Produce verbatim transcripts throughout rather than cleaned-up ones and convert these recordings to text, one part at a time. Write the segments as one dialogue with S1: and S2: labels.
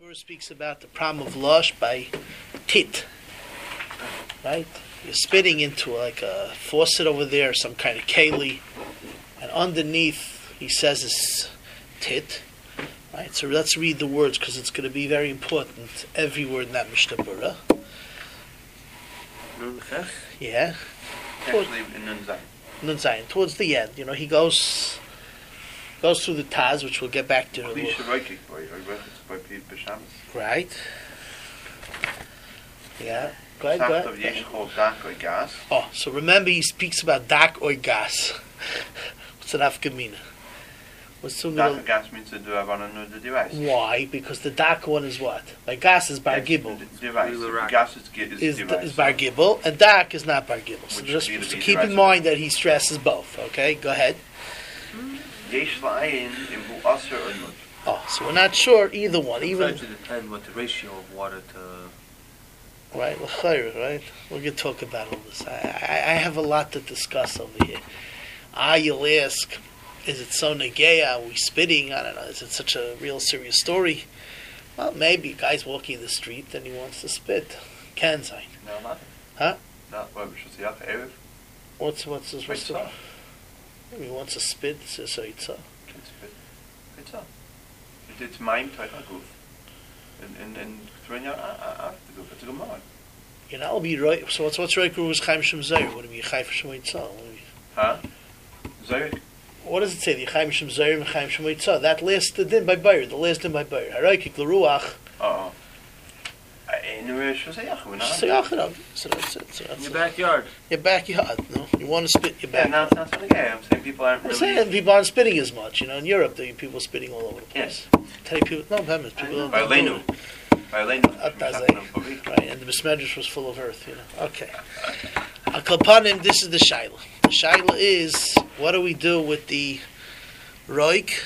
S1: Torah speaks about the problem of lush by tit, right? You're spitting into like a faucet over there, some kind of keli, and underneath he says is tit, right? So let's read the words because it's going to be very important. Every word in that Mishnah Berurah.
S2: Nun Ches?
S1: Yeah.
S2: Actually, in Nun Zayin.
S1: Nun Zayin. Towards the end, you know, he goes goes through the Taz, which we'll get back to.
S2: Kli Sharoikik boy, I read it by Pete Bishamas.
S1: Right. Yeah. Go ahead, go
S2: Sacht of
S1: ahead.
S2: Yeshchol Dak or Gas.
S1: Oh, so remember he speaks about dak or gas. What's an afkamina? What's the
S2: Dak or Gas means to do have on another device.
S1: Why? Because the dak one is what? Like gas is bar gibel.
S2: Device. Gas is, is,
S1: Is,
S2: device.
S1: is bar gibel, and dak is not bar gibel. So
S2: Which
S1: just
S2: would be
S1: so
S2: the
S1: keep in
S2: device.
S1: mind that he stresses both. Okay, go ahead.
S2: Yesh La'ayin im Hu Aser or Nun.
S1: Oh, so we're not sure either one.
S3: It
S1: Even
S3: depends what the ratio of water to.
S1: right, l'chayr, right. We're gonna talk about all this. I, I, I have a lot to discuss over here. Ah, you'll ask, is it so negaya? Are we spitting? I don't know. Is it such a real serious story? Well, maybe a guy's walking in the street and he wants to spit. Can sein.
S2: No, nothing.
S1: Huh?
S2: No, well, we should say Yach Erev.
S1: What's what's his what's the,
S2: Ritzah.
S1: He wants to spit. So so it's uh,
S2: Can spit. Ritzah. It- It's mine to a goof. And and and throwing out after the goof. It's a good man.
S1: you know, I'll be right. So what's what's right? Gruber's chaim shem zayir. What do you mean chaim shem yitzah?
S2: Huh? Zayik.
S1: What does it say? The chaim shem zayir and chaim shem yitzah. That last din by Bayer. The last din by Bayer. Haraykik l'ruach.
S2: Uh-oh. Anyway, should say Yach. We're not.
S1: So so that's it. So
S3: In
S1: that's
S3: your
S1: it.
S3: backyard.
S1: Your backyard. No, you want to spit your
S2: Yeah,
S1: back.
S2: no, it's not something gay. I'm saying people aren't
S1: I'm
S2: really.
S1: saying people aren't spitting as much. You know, in Europe, there are people spitting all over the place. Tell you people, no, Bemis, people don't.
S2: By
S1: don't do
S2: Lenu.
S1: it.
S2: By Lenu.
S1: That does it. Right, and the Besmedrash was full of earth, you know. Okay. Al Kapanim, this is the Shaila. The Shaila is, what do we do with the Roik?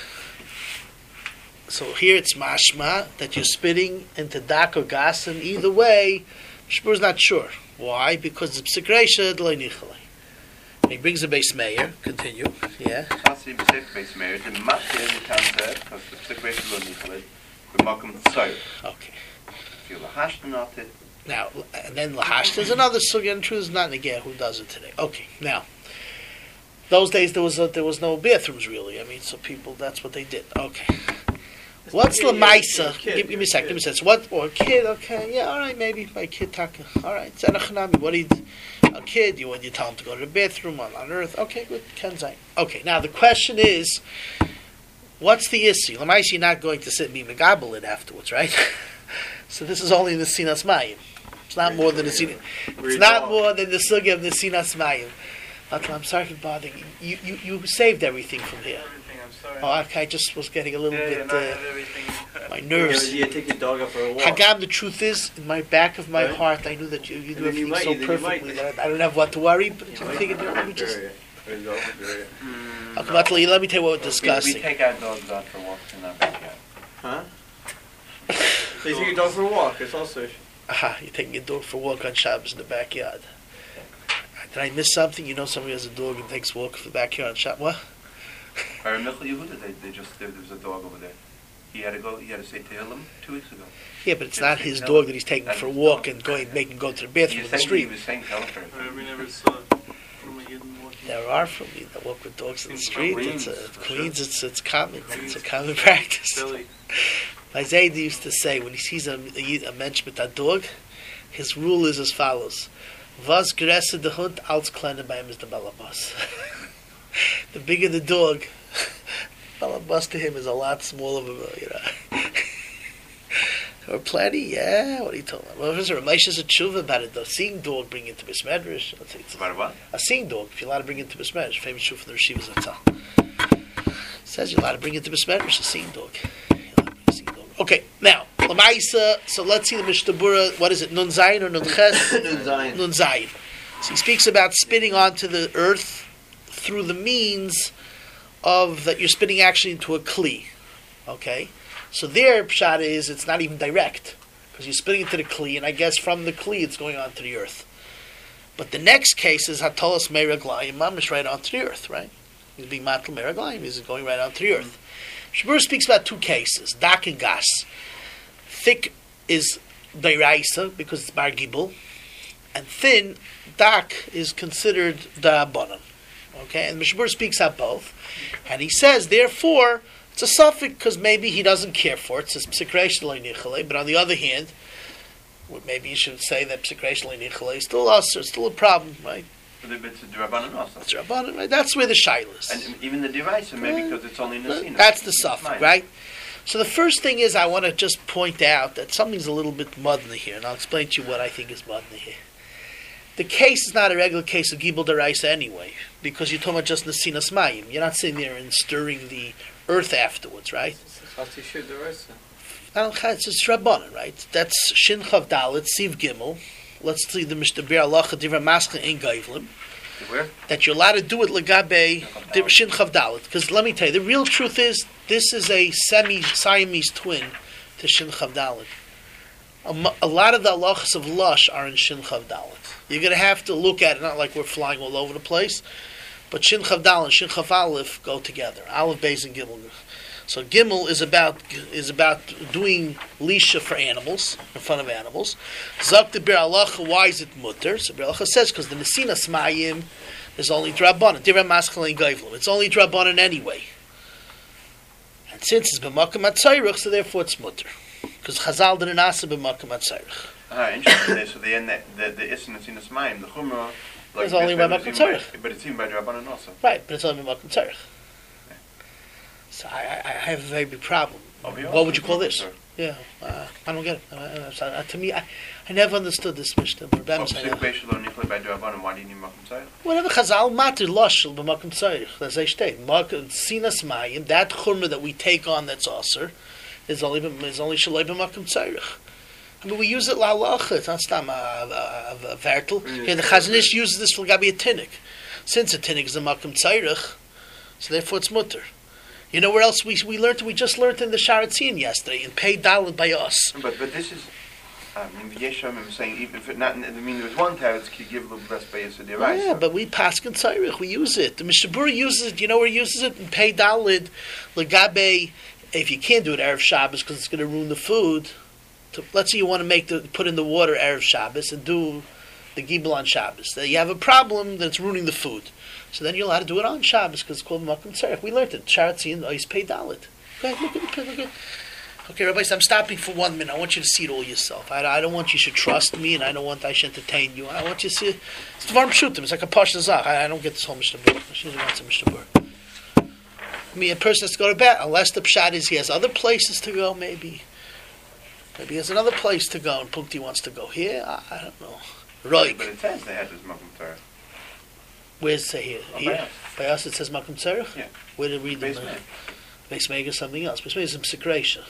S1: So here it's mashma, that you're spitting into dak or gas, and either way, Shmur is not sure. Why? Because the Psikresha d'loi nichalei. He brings a base mayor, continue, yeah.
S2: That's the basic base marriage. The master in the cancer, because the situation will need to live. We mock him to sire.
S1: Okay.
S2: If you're a hash not it.
S1: Now, and then Lahash, there's another sugya, and truth is not Negeh who does it today. Okay, now, those days there was a, there was no bathrooms really. I mean, so people, that's what they did. Okay. What's Lamaisa? Give, give me a sec, give me a sec. So what, or a kid, okay, yeah, all right, maybe, my kid, taka. All right, Zenachanami, what do you, a kid, you, when you tell him to go to the bathroom on, on earth, okay, good, Kenzai. Okay, now the question is, what's the issue? Lamaisa, you're not going to sit and be megabel it afterwards, right? So this is only the Sinas Mayim. It's not more than the Sinas. It's not more than the sugya of the Sinas Mayim. I'm sorry for bothering you. You, you. you saved everything from here.
S3: Everything, I'm sorry.
S1: Oh, okay, I just was getting a little
S3: yeah,
S1: bit,
S3: yeah, no, I
S1: uh,
S3: have everything.
S1: my nerves.
S3: Yeah, take your dog out for a walk.
S1: Hagam, the truth is, in my back of my
S3: Right.
S1: heart, I knew that you, you do
S3: And then you
S1: everything
S3: might-
S1: so
S3: then you
S1: perfectly
S3: might.
S1: that I, I don't have what to worry. But
S3: You
S1: I'm
S3: might.
S1: thinking, let me just.
S3: Mm,
S1: Okay, let me let me tell you what we're
S2: We, we
S1: discussing.
S2: take our dogs out for walks in our backyard.
S3: Huh? So you take your dog for a walk. It's also.
S1: Aha, you're taking your dog for a walk on Shabbos in the backyard. Did I miss something? You know, somebody has a dog and takes a walk for the backyard on Shabbos. What?
S2: Or in Michel Yehuda, they, they just, there, there was a dog over there. He had to go, he had to say Tehillim two weeks ago.
S1: Yeah, but it's
S2: Yeah,
S1: not
S2: take
S1: his
S2: Tehillim.
S1: dog that he's taking
S2: That's
S1: for a
S2: his
S1: walk
S2: dog.
S1: and going, make him go to the
S2: He
S1: bathroom
S2: was
S1: in the
S2: saying, he
S1: street.
S2: was saying Tehillim for
S3: I
S2: him.
S3: we never saw from a Yidden walking.
S1: There are from me that walk with dogs in the
S3: In
S1: street.
S3: Queens,
S1: It's a,
S3: for
S1: Queens,
S3: sure.
S1: it's it's common. It's a
S3: Queens.
S1: common practice.
S3: Philly.
S1: My Zayd used to say when he sees a, a, a mensch with a dog, his rule is as follows: "Was größer the hund, als kleiner bei ihm is the balabas." The bigger the dog, balabas to him is a lot smaller of a, you know. Or plenty, yeah. What are you talking about? Well, there's a Ramesh's a tshuva about it though. Seeing dog bring it to Besmedrash. Let's say it's
S2: About what?
S1: a seeing dog. If you're allowed to bring it to Besmedrash, famous tshuva from the Rishivas Zatzal. Says you're allowed to bring it to Besmedrash, a seeing dog. You're allowed to bring a seeing dog. Okay, now Lamaisa. So let's see the Mishnah Berurah. What is it? Nun Zayin or Nun Ches?
S3: Nun Zayin.
S1: Nun Zayin. So he speaks about spitting onto the earth through the means of that you're spitting actually into a kli. Okay, so there pshat is it's not even direct because you're spitting into the kli, and I guess from the kli it's going onto the earth. But the next case is hatolas meraglayim, mamish right onto the earth, right? He's being matal meraglayim, he's going right onto the earth. Shmur speaks about two cases, dak and gas. thick is Dairaisa because it's Bar Gibel, and thin, Dak, is considered Da'abonon. Okay, and Mishabur speaks out both, and he says, therefore, it's a suffix because maybe he doesn't care for it. It says Psikresh Lo Nichale, but on the other hand, well, maybe you should say that Psikresh Lo Nichale is still us, or still a problem, right?
S2: But if it's a Drabanan also.
S1: It's Rabbanon, right? That's where the shaila is.
S2: And even the Deraisa, maybe because it's only Nasina.
S1: That's the suffix, right? So the first thing is I want to just point out that something's a little bit mudna here, and I'll explain to you what I think is mudna here. The case is not a regular case of Gibel Deraisa anyway, because you're talking about just Nasinas Mayim. You're not sitting there and stirring the earth afterwards, right? I don't, it's just Rabbanon, right? That's Shin Chav Dalet, Siv Gimel. Let's see the Mishtabir Allah Divra Maska in Gaivlim.
S2: Where?
S1: That you're allowed to do it Lagabe Shin Chav Dalet. Because let me tell you, the real truth is this is a semi-Siamese twin to Shin Chav Dalet. A, a lot of the halachas of Lush are in Shin Chav Dalet. You're going to have to look at it, not like we're flying all over the place, but Shin Chav Dalet and Shin Chav Aleph go together. Aleph, Beis, and Gimel. So Gimel is about is about doing lisha for animals, in front of animals. Zak the Bir Alacha, why is it mutter? So Bir Alacha says because the Nesina Smayim is only Drabanan. Divra Maskal and Gaivlim. It's only Drabanan anyway. And since it's B'makam Atzayrach, so therefore it's mutter. Because Chazal didn't ask B'makam Atzayrach.
S2: Ah, interesting. So the end, the the Isna Nesina Smayim, the Chumrah, like
S1: it's only by Makam Atzayrach.
S2: But it's even by Drabanan also.
S1: Right, but it's only by Makam Atzayrach. So I, I have a very big problem.
S2: Oh,
S1: what would you call this? Yeah, uh, I don't get it. Uh, so, uh, to me, I, I never understood this Mishnah.
S2: Oh, why do you need Makam Tzarech?
S1: Whatever Chazal matter loshel b'Makam Tzarech. As I state, Sinas Mayim, that chumrah that we take on that's aser, is only is only shalei b'Makam Tzarech. I mean, we use it la'alacha. It's not stam a vertel. Yeah, the Chazon Ish uses this for gabi a tinnik. Since a tinnik is a Makam Tzarech, so therefore it's mutter. You know where else we we learned? We just learned in the Sharatzin yesterday in Pei Dalet by us.
S2: But but this is, I mean, Yesham is saying even if it not, I mean, there's one teretz could give a little breast by yesterday, right?
S1: Yeah, but we paskin tzarich, we use it. The Mishabura uses it. You know where he uses it in Pei Dalet, Legabe. If you can't do it erev Shabbos because it's going to ruin the food. To, let's say you want to make the put in the water erev Shabbos and do the gibel on Shabbos. Then you have a problem that's ruining the food. So then you're allowed to do it on Shabbos because it's called Makam Tzarech. We learned it. Sharatzin Ois Pei Dalet. Go ahead, look at it. Look at it. Okay, Rabbi, I'm stopping for one minute. I want you to see it all yourself. I, I don't want you to trust me, and I don't want I should entertain you. I want you to see it. It's Dvarim Pshutim. It's like a Pashta Zach. I, I don't get this whole Mishnah Berurah. She doesn't want some Mishnah Berurah. I mean, a person has to go to bed unless the pshat is he has other places to go. Maybe, maybe he has another place to go, and Punkti wants to go here. I, I don't know. Right.
S2: But it says they had this Makam Tzarech.
S1: Where's it say here?
S2: Oh,
S1: here?
S2: by us.
S1: By us it says Makam Tzarech?
S2: Yeah.
S1: Where did we read the Beis Meir is something else. Beis Meir is in Psikreisha.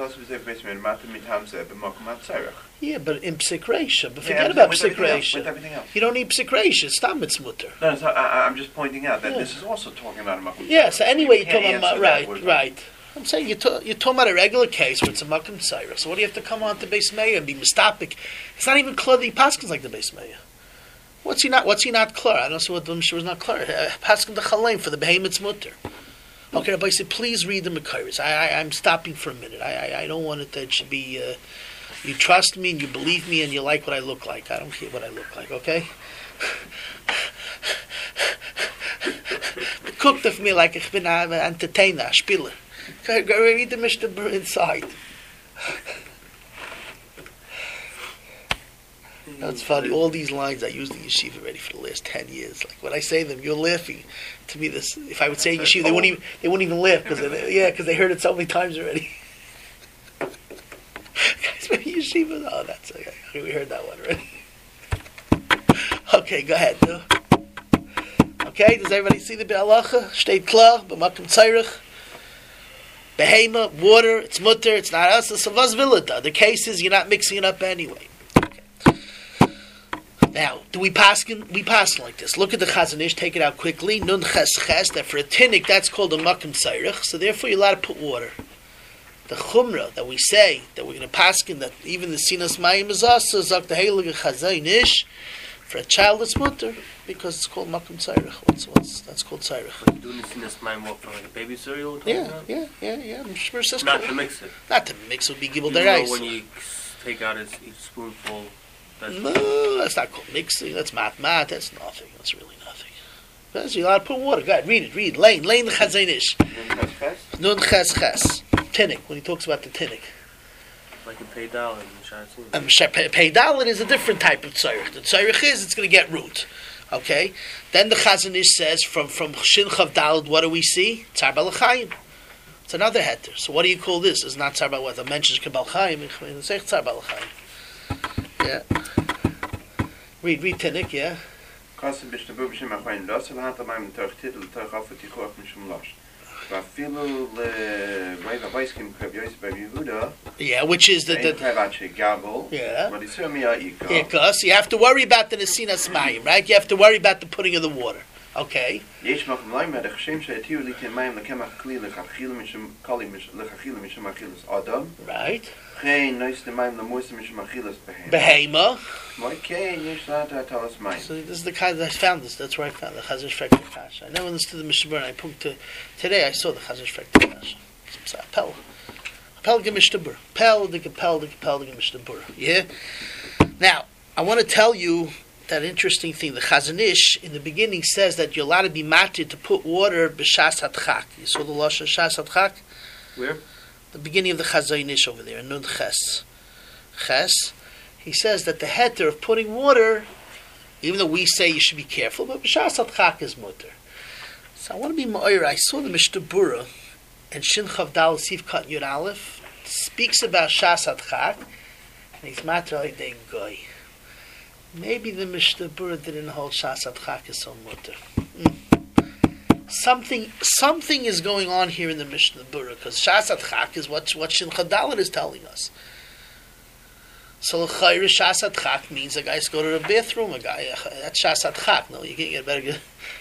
S1: Yeah, but in Psikreisha. But forget
S2: yeah,
S1: about
S2: with
S1: Psikreisha.
S2: With everything else.
S1: You don't need Psikreisha. It's not mitzmutter.
S2: No, so I, I'm just pointing out that
S1: yeah.
S2: this is also talking about a Makam Tzarech.
S1: Yeah, so anyway,
S2: you
S1: you're talking about, right,
S2: word,
S1: right. I'm saying you're, to, you're talking about a regular case where it's a Makam Tzarech. So what do you have to come on to Beis Meir and be mistapik? It's not even clear that he paskins like the Beis Meir. What's he not? What's he not clear? I don't see what the Mishnah was not clear. Uh, Paskin the Chaleim for the behemoth's mutter. Okay, Rabbi said, please read the Mekayres. I, I, I'm stopping for a minute. I, I, I don't want it that it should be. Uh, you trust me and you believe me and you like what I look like. I don't care what I look like. Okay. Cooked of me like ich bin an entertainer, a spieler. Go, go read the Mishnah inside. That's funny. All these lines I used in yeshiva already for the last ten years. Like when I say them, you're laughing. To me, this if I would say yeshiva, they wouldn't even they wouldn't even laugh because yeah, because they heard it so many times already. Guys, maybe yeshiva. Oh, that's okay. We heard that one already. Okay, go ahead. No? Okay, does everybody see the be'alacha? Shteit klar, b'makam tzarech. Behema, water. It's mutter. It's not us. It's a vazvilita. The case is you're not mixing it up anyway. Now, do we paskin? We paskin like this. Look at the Chazon Ish. Take it out quickly. Nun ches ches. That for a tinnik, that's called a makam tzarech. So therefore, you're allowed to put water. The chumrah that we say that we're going to paskin that even the sinas mayim is asa zak the heilige Chazon Ish For a child, it's mutter because it's called makom tzairich. What's what's that's called tzairich?
S3: Like doing this in this mind what for like a baby cereal? or something
S1: Yeah,
S3: like
S1: yeah, yeah, yeah. Mishmur says
S3: that? Not to mix it.
S1: Not to mix would be gibel
S3: You know
S1: derais.
S3: when you take out each each spoonful. That's
S1: No, that's not called mixing. That's mat mat. That's nothing. That's really nothing. That's you allowed to put water. Go ahead, read it. Read. Lane. Lane the chazenish. Nun ches ches. Tinnik. When he talks about the tinnik.
S3: like in Pei Dal and Shatzin.
S1: Um, Pei Dalet is a different type of tzarich. The tzarich is it's going to get root. Okay. Then the chazenish says from from Shin Chav Dalet. What do we see? Tzar balachayim. It's another heter. So what do you call this? It's not tzar bal. What the mentions kabal chayim. It's say tzar balachayim. Yeah. Read, read Tinnik, yeah.
S2: Kasse bist du bubischen mach ein Lass, aber hat er meinem Tag Titel Tag auf die Koch mit schon Lass. War viel le Weiber Weißkim Kabiois bei Yehuda.
S1: Yeah, which is the the
S2: Privache Gabel.
S1: Yeah.
S2: But it's me I eat.
S1: yeah, cause you have to worry about the Nesinas Mayim, right? You have to worry about the putting of the water. Okay.
S2: יש מח מלאים mit der Geschem שהתירו לי תמים לקמח כלי לחכיל משם קלי לחכיל משם אכילס אדם.
S1: Right.
S2: geen neus de מים למויס משם אכילס בהמה.
S1: Behema.
S2: Maar כן, יש לאט התלס מים.
S1: So this is the kind that I found this. That's where I found the Chazar Shvek Kasha. I never understood the Mishnah Berurah. I put to today. I saw the Chazar Shvek Kasha. So Appel, Appel the Mishnah Berurah. Appel the Appel the Appel the Mishnah Berurah. Yeah. Now I want to tell you that interesting thing. The Chazanish in the beginning says that you're allowed to be matir to put water b'shas hatchak. You saw the lashon shas hatchak.
S3: Where?
S1: The beginning of the Chazanish over there in Nun Ches. Ches. He says that the heter of putting water, even though we say you should be careful, but b'shas hatchak is mutter. So I want to be ma'ir. I saw the Mishnah Berurah and Shin Chav Dal Sif Kat Yud Aleph speaks about shas hatchak, and he's matir alidei goy. Maybe the Mishnah Berurah didn't hold shas hatchak is so mutter. Mm. Something, something is going on here in the Mishnah Berurah because shas hatchak is what what Shin Chav Dalet is telling us. So l'chayre shas hatchak means a guy's go to the bathroom. A guy that's shas hatchak. No, you can't get better.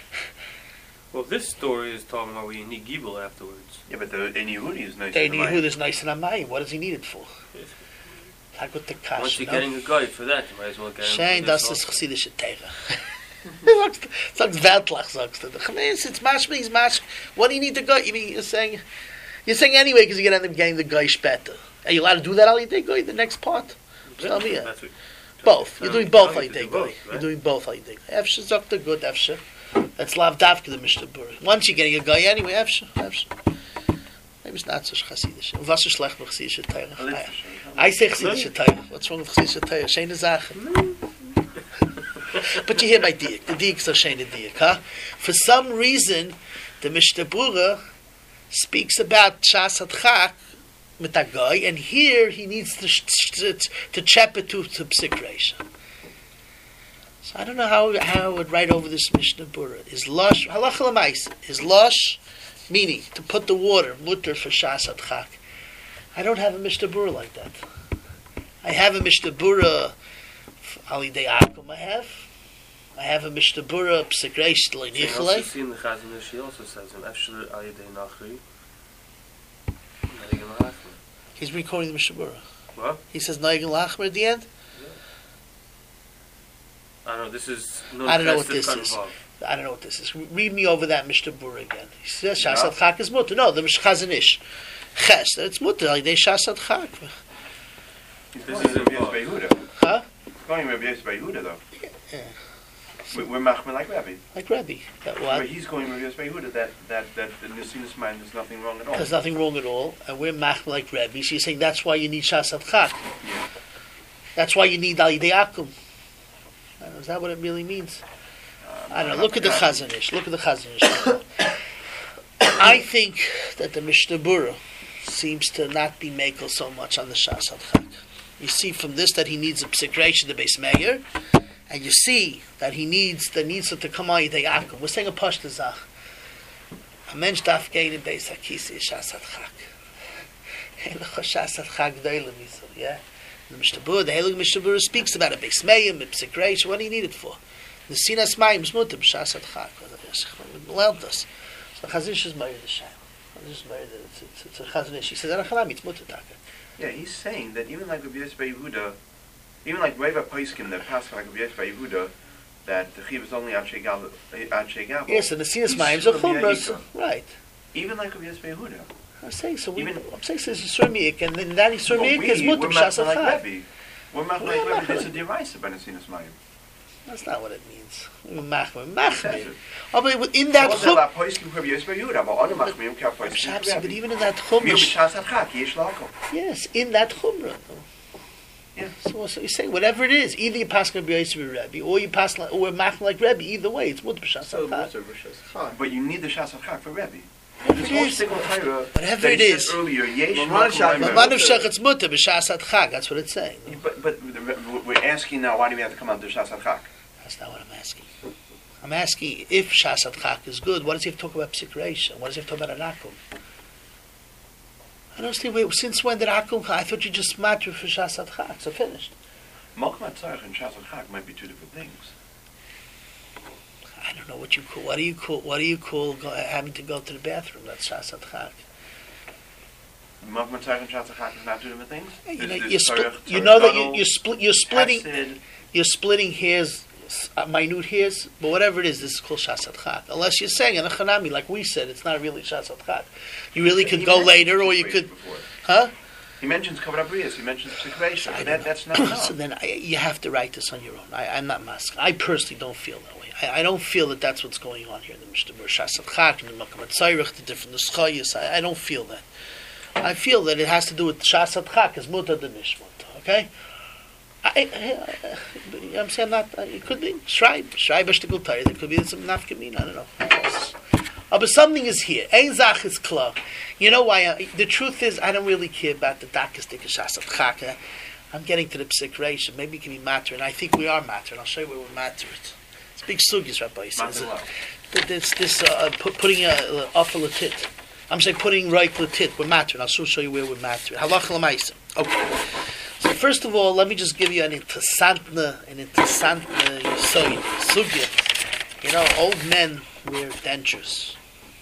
S3: Well, this story is talking about where you need gibel afterwards.
S2: Yeah, but the in Yehudi is nice.
S1: They need who is nice and amayim. What does he need it for?
S3: Yes.
S1: Like with the kash.
S3: Once you're
S1: no?
S3: getting a guide for that, you might as well get him.
S1: Shane,
S3: for
S1: das
S3: this
S1: ist
S3: also.
S1: chassidische Teire. Sagst Weltlach, sagst du. I mean, it's, it's mashma, he's mashma. What do you need to go? You mean, you're saying, you're saying anyway because you're going to end up getting the goyish better. Are you allowed to do that, Ali Goy, the next part?
S3: Yeah,
S1: Tell me, yeah.
S3: that's what-
S1: Both. You're
S3: Um,
S1: doing both,
S3: you
S1: Ali
S3: have to do
S1: Goy.
S3: both,
S1: You're
S3: right?
S1: doing both, Ali Goy. Efshe Zokta, good, Efshe. That's Lav Davka, the Mishnah Berurah. Once you're getting a guy anyway, Efshe, Efshe. Maybe it's not so chassidish. Was ist schlecht mit chassidische Teire? I say chassidische Teire. What's wrong with chassidische Teire? Shane Sache. But you hear my diak. The diak is a shane diak, huh? For some reason, the Mishnah Berurah speaks about shas hatchak with that guy, and here he needs to to, to chap it to to psik reisha. So I don't know how how I would write over this Mishnah Berurah. Is lush halacha l'maisa? Is lush meaning to put the water mutter for shas hatchak? I don't have a Mishnah Berurah like that. I have a Mishnah Berurah Ali Dei Akum. I have. I have a Mishnah Berurah psik reish lo
S3: And also
S1: nichle.
S3: see in the Chazon, she also says in Efshel Ayidei Nachri. Noegel Lachmer.
S1: He's recording the Mishnah Berurah.
S3: What?
S1: He says Noegel Lachmer at the end.
S3: I don't know. This is.
S1: I don't know what
S3: Festive
S1: this is.
S3: Karnaval.
S1: I don't know what this is. Read me over that Mishnah Berurah again. He says
S2: Yeah.
S1: Shas Hatchak is mutter. No, the Chazanish. Ches, it's mutter. Ali Dei Shas Hatchak.
S2: This
S3: This
S2: is
S3: is
S2: Rabbi
S3: involved.
S2: Yehuda.
S1: Huh?
S2: Going Rabbi Yehuda though.
S1: Yeah.
S2: We- We're machmer like Rabbi.
S1: Like Rebbe. That
S2: But
S1: what?
S2: he's going Rabbi Yehuda that that that in the sinus mind there's nothing wrong at all.
S1: There's nothing wrong at all, and we're mach like Rebbe. So you're saying that's why you need Shas Hatchak.
S2: Yeah.
S1: That's why you need Ali Dei Akum. I don't know, is that what it really means?
S2: Um,
S1: I don't know. Look at the Chazanish. Look at the Chazanish. I think that the Mishnah Berurah seems to not be makel so much on the Shas Hatchak. You see from this that he needs a psikration, the base mayor, and you see that he needs the needs to come out Yidei Akum. We're saying a pashta zach. A mensch darf gehen in Beis HaKisi Shas Hatchak. Ein Shas Hatchak g'doyle miso, yeah. The Mishnah Berurah, the Heilig Mishnah Berurah speaks about a base mayor, a psikration. What do you need it for? The sinas mayim is mutter b'shas hatchak. We learned this. So the Chazanish is married the shayla. Chazanish is married. It's, it's, it's a Chazanish. He says, "Anachanami, it's mutter taka."
S2: Yeah, he's saying that even like Rabbi Yehuda, even like Reva Paiskim that pass like Rabbi Yehuda, that the chiv is only Anshe Gabel. Anshe Gabel.
S1: Yes, and the Sinas
S2: He's
S1: Mayim is a
S2: still
S1: chumra.
S2: Miyah
S1: so-
S2: Yikra.
S1: Right.
S2: Even like Rabbi Yisrael Yehuda.
S1: I'm saying so. We,
S2: Even-
S1: I'm saying so. It's Yisur Mi'ik, and then that Yisur
S2: But
S1: Mi'ik
S2: we,
S1: is mutter
S2: we're
S1: b'shas
S2: not like
S1: achad.
S2: Rebbe. We're not like Rebbe. This is derisive by the Sinas Mayim.
S1: That's not what it means. Machmir, machmir.
S2: It
S1: Oh, but in that
S2: says
S1: chum,
S2: that Poiskim Rabbi Yisrael Yehuda, but other Machmirim can't Poiskim
S1: Shapsi, but
S2: Rebbe.
S1: even in that
S2: Mir
S1: chumra,
S2: b'shas Adchak, yesh lakom.
S1: yes, in that chumra.
S2: Yeah.
S1: So, so you say whatever it is, either you pass like Rebbe, or you pass like, or machmir like Rebbe. Either way, it's mutter b'shas
S4: So
S1: achad.
S4: Mutter b'shas chag.
S2: But you need the Shas Adchak for Rebbe.
S1: Whatever
S2: This
S1: it
S2: whole
S1: is.
S2: single Torah
S1: Whatever
S2: that
S1: it
S2: he
S1: is.
S2: said earlier, yesh
S4: Maman
S2: lakom
S4: Shach-
S2: leimer.
S1: Man of shach, it's mutter b'shas achad. That's what it's saying.
S2: But but we're asking now, why do we have to come under Shas Adchak?
S1: That's not what I'm asking. I'm asking if Shas Adchak is good, what does he have to talk about psikration? What does he have to talk about an akum? I don't see, wait, since when did akum come? I thought you just matter for Shas Adchak, so finished.
S2: Malcham Tzarech and Shas Adchak might be two different things.
S1: I don't know what you call, what do you call, what do you call go, having to go to the bathroom? That's Shas Adchak.
S2: Malcham Tzarech and Shas Adchak is not two different things?
S1: You know,
S2: There's-
S1: you're
S2: there's
S1: split,
S2: Tzarech-
S1: you know that you,
S2: Tzarech
S1: you're, split, you're splitting,
S2: Chesed.
S1: you're splitting hairs, uh, minute hairs, but whatever it is, this is called Shas Adchak. Unless you're saying, in a Chanami, like we said, it's not really Shas Adchak. You really could
S2: He
S1: go
S2: mentions
S1: later, or you
S2: Psikration
S1: could,
S2: before.
S1: huh?
S2: He mentions Kavod Abrius, he mentions Psikration,
S1: I
S2: but
S1: don't
S2: that,
S1: know.
S2: that's not
S1: So
S2: enough.
S1: then I, you have to write this on your own. I, I'm not masking. I personally don't feel that way. I, I don't feel that that's what's going on here in the Mishnah Shas Adchak and the Makam Tzarech, the different Neschayos. I, I don't feel that. I feel that it has to do with Shas Adchak as mutter the Nishmut. Okay? I, I, I, I'm saying not. It could be Shraib, Shraib Ashtikul Torah. There could be some Nafkamin. I don't know. Oh, but something is here. Ein Zach is klar. You know why? I, the truth is, I don't really care about the Dakistik Shas Adchak. I'm getting to the psikration. Maybe it can be matter, and I think we are matter. And I'll show you where we're matter. It's big sugis, Rabbi says.
S2: Mazel.
S1: This, this uh, put, putting a off a latit. I'm saying putting right latit. We're matter, and I'll soon show you where we're matter. Halacha l'maisa. Okay. So first of all, let me just give you an interessantne, an interessantne yisoid, sugya. You know, old men wear dentures.